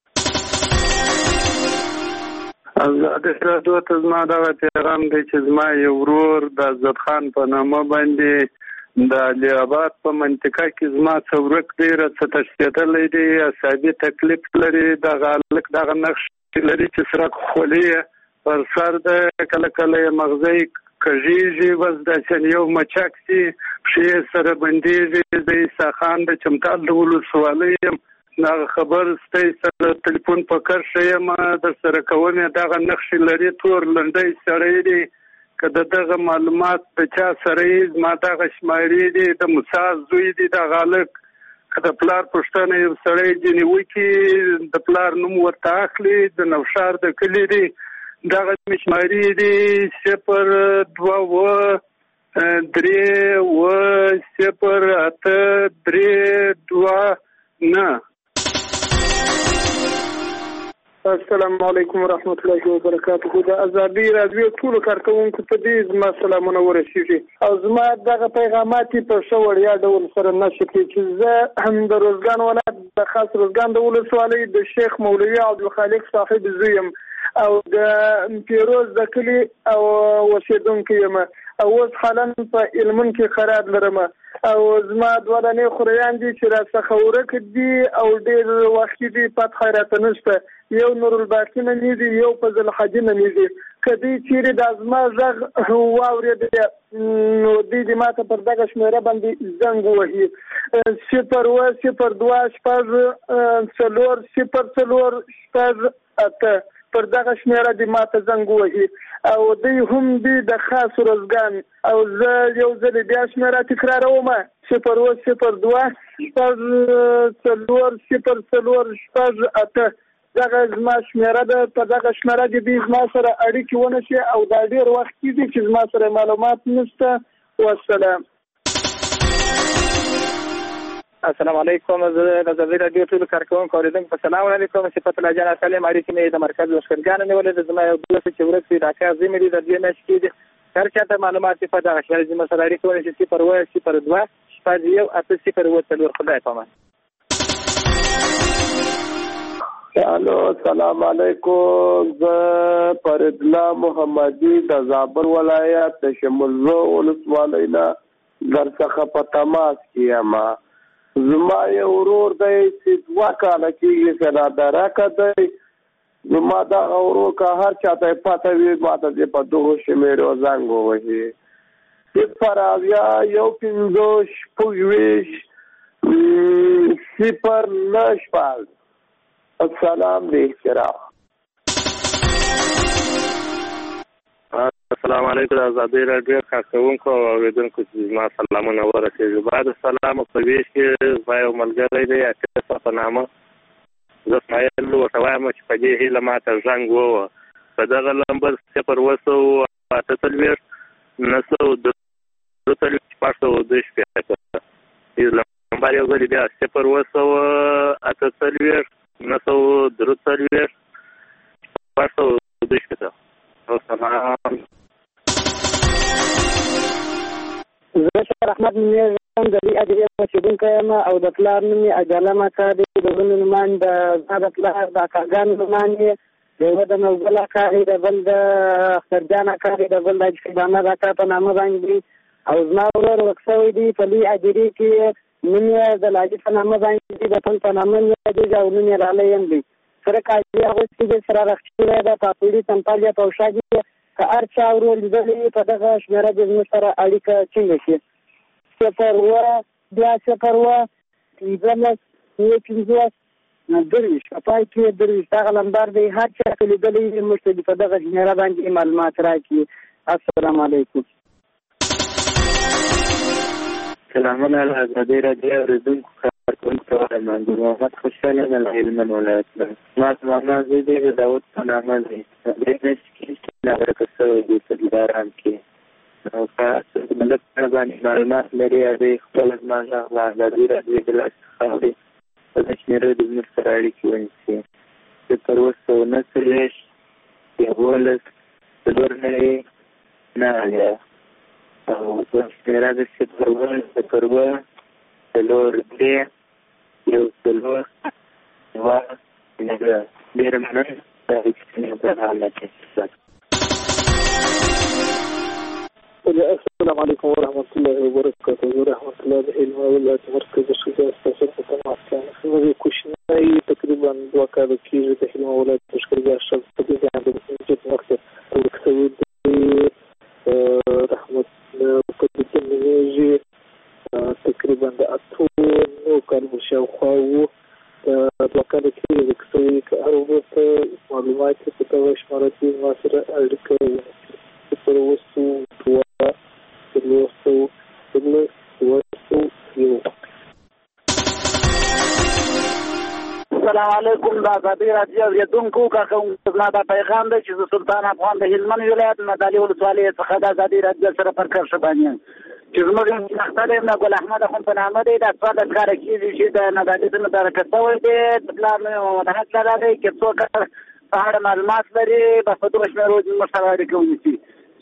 S11: د رادیو ته زما دغه پیغام دی چې زما یو ورور د عزت خان په نامه باندې د علي آباد په منطقه کې زما څه ورک دی څه تشدیدلی دی اعصابي تکلیف لري دغه هلک دغه نقش لري چې سرک خولي پر سر د کله کله مغزی کژیږي بس داسې یو مچک سي پښې سره بندېږي د عیسی خان د چمتال د ولسوالۍ دغه خبر ستاسو سره ټلیفون په کار شیم در سره کوم دغه نقش لري تور لنډۍ سړی دی که دغه معلومات د چا سره ما دغه شماري دی د موسی زوی دی د غالک که د پلار پښتنه یو سړی جنې وکي د پلار نوم ورته اخلي د نوشار د کلی دی دغه مشماري دی 0
S17: السلام علیکم ورحمت الله وبرکاته. د ازادي رادیو ټول کارکونکو ته دې زما سلامونه ورسیږي او زما دغه پیغامات په څو وړیا ډول سره نشي چې زه هم د روزګان ولایت د خاص روزګان د ولسوالۍ د شیخ مولوي عبدالخالق صاحب زویم او د پیروز د کلی او وسیدونکو یم او اوس حالا په علمون کې خراب لرم او زما دولانې خوریان دي چې راڅخه ورک دي او ډېر وخت دي پات خیرات نشته یو نور الباقی نه دي یو فضل حج نه دي کدی چیرې د ازما زغ واورې نو دې ماته پر دغه شمیره باندې زنګ وهي 0 پر دغه شمیره د ماته زنګ وهي او دوی هم دي د خاص روزګان او زه یو ځل بیا شمیره تکراروم 0 دغه زما شمیره ده په دغه شمیره کې دې زما سره اړیکې ونشي او دا ډېر وخت دي چې زما سره معلومات نشته. والسلام.
S24: السلام علیکم. زه د ازادي راډیو ټول کارکونکو اوریدونکو په سلام علیکم. صفت الله جان سلام علیکم. د مرکز لشکرګان نیولې د زما یو دوست چې ورسې راکا زمري د دې نش کې هر چاته معلومات په دغه شمال زما سره اړیکه ونیسي 0.02 شپږ 0.0 خدای پامان.
S11: الو السلام علیکم. زه فردلا محمدی د زابل ولایت د شمولزو ولسوالۍ نه درڅخه په تماس کې یم. زما یو ورور دی چې 2 کاله کېږي سره درکه دی. زما دغه ورور که هر چاته پته وي ماته دې په دغو شمېرو زنګ ووهي 0.15 السلام دی احترام.
S1: السلام علیکم. ازادي راډیو کارکونکو او اوریدونکو زما سلامونه ورسېږي. بعد السلام په ویش کې زما یو ملګری دی اته په نامه زه اسماعیل ورته وایم چې په دې هیله ماته زنګ ووه په دغه نمبر 0.2 نمبر یو ځل بیا 0.2
S16: زه شهر احمد نومیږم د دې ادارې اوسېدونکی یم او د پلار نوم یې اجاله اکا دی. د بل نومان د پلار د اکاګانو نومان یې د یوه د نوګل اکا دی د بل د اخترجان اکا دی د بل د حاجي احمد اکا په نامه باندې دی او زما ورور ورک شوی دی په دې ادارې کې نوم یې د لاجي په نامه باندې دی د پل په نامه یې دی او نوم یې رالی یم دی سره کاجي اغوستي دی سره رخچولی ده پاپوړي تمپال یا پوشا دي که هر چا ورور لیدلی په دغه شمېره د زموږ سره اړیکه ټینګه شي 0.2 په پای کې درویش دغه لمبر دی هر چا که لیدلی موږ ته په دغه شمېره باندې معلومات راکړي. السلام علیکم.
S1: سلامونه له ازادي راډیو اوریدونکو کارکونکو محمد خوشحاله له هلمند ولایت نه ما زما زوی دی د داود په نامه دی د دې کې لږه څه دی په داران کې او تاسو د ملت باندې معلومات لري د خپل ځمانه د ازادي راډیو د لاسه د شمیرې د مستر اړیکې ونیسي چې تر اوسه نه سلیش یولس د ورنې نه یا او شمیره د 0.2 تلور دې یو تلور وا نه ډېر مننه د هیڅ په حالت کې.
S24: السلام علیکم ورحمۃ اللہ وبرکاتہ. ورحمۃ اللہ علم ولایت مرکز شجاع استاذ په تماس کې نو کوشنۍ تقریبا 2 کال کېږي د علم ولایت لشکرګاه شخص په دې باندې د مخکې ورکوي رحمت په دې کې تقریبا د 8 کال شاوخوا وو 2 کال کېږي چې هر وخت معلومات په توګه شمارتي ما سره اړیکه پر وسو
S6: السلام علیکم. د ازادي راډیو اوریدونکو کارکونکو زما دا پیغام دی چې زه سلطان افغان د هلمند ولایت مدالي ولسوالۍ څخه د ازادي راډیو سره پر کرښه باندې چې زموږ شناخته دی د ګل احمد اخوند په نامه دی. دا څه د ښکاره کېږي چې د مدالي څخه درکه شوی دی. د پلار نوم محمد حق لالا دی. که څوک په اړه معلومات لري بس په دغه شمېرو زموږ سره اړیکه ونیسي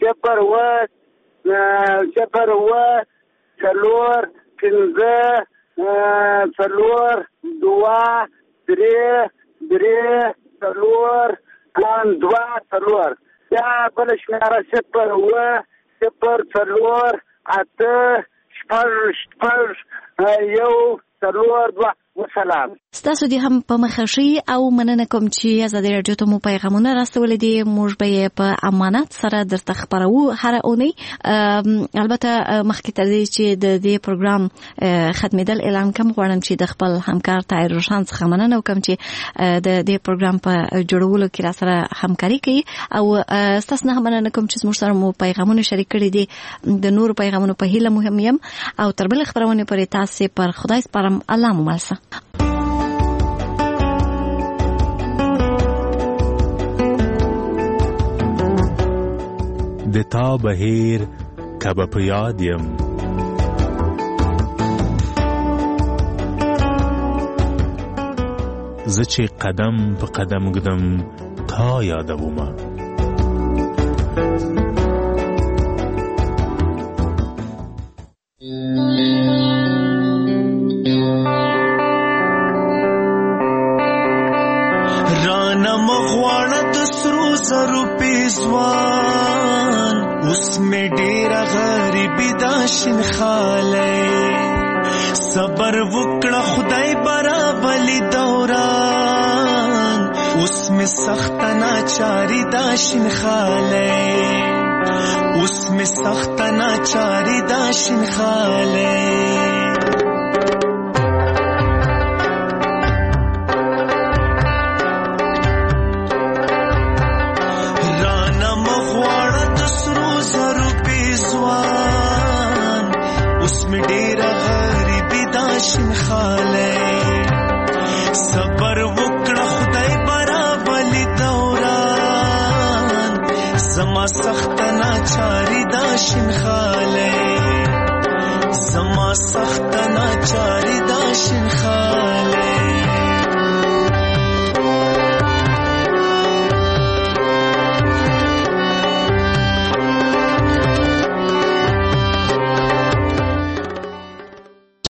S6: 0.2 یا بل شمېره 0.8 وسلام.
S13: ستاسو دې هم په مخه شي او مننه کوم چې ازادي راډیو ته مو پیغامونه راستولې دي. موږ به یې په امانت سره درته خبرو هر اونۍ. البته مخکې تر دې چې د دې پروګرام ختمېدل اعلان کوم غواړم چې د خپل همکار طاهر روشن څخه مننه وکړم چې د دې پروګرام په جوړولو کې را سره همکاري کوي او ستاسو نه مننه کوم چې موږ سره مو پیغامونه شریک کړي دي. د نور پیغامونو په هیله مهم یم او تر بل خبرونه پرې تاسو پر خدای سپارم. الله مو ملسه.
S9: د تا بهیر کبه په یاد یم زه چې قدم په قدم ګدم تا یادومه.
S3: رانا مغواړه د سرو زرو پیزوان اوس مې ډېره غریبي دا شین خالی صبر وکړه خدای برابلی دوران اوس مې سخته ناچاري دا شین خالی اوس مې سخته ناچاري دا شین خالی صبر وکړه خدای برابلی دوران زما سخت ناچاری دا شین خالی زما سخت ناچاری دا شین خالی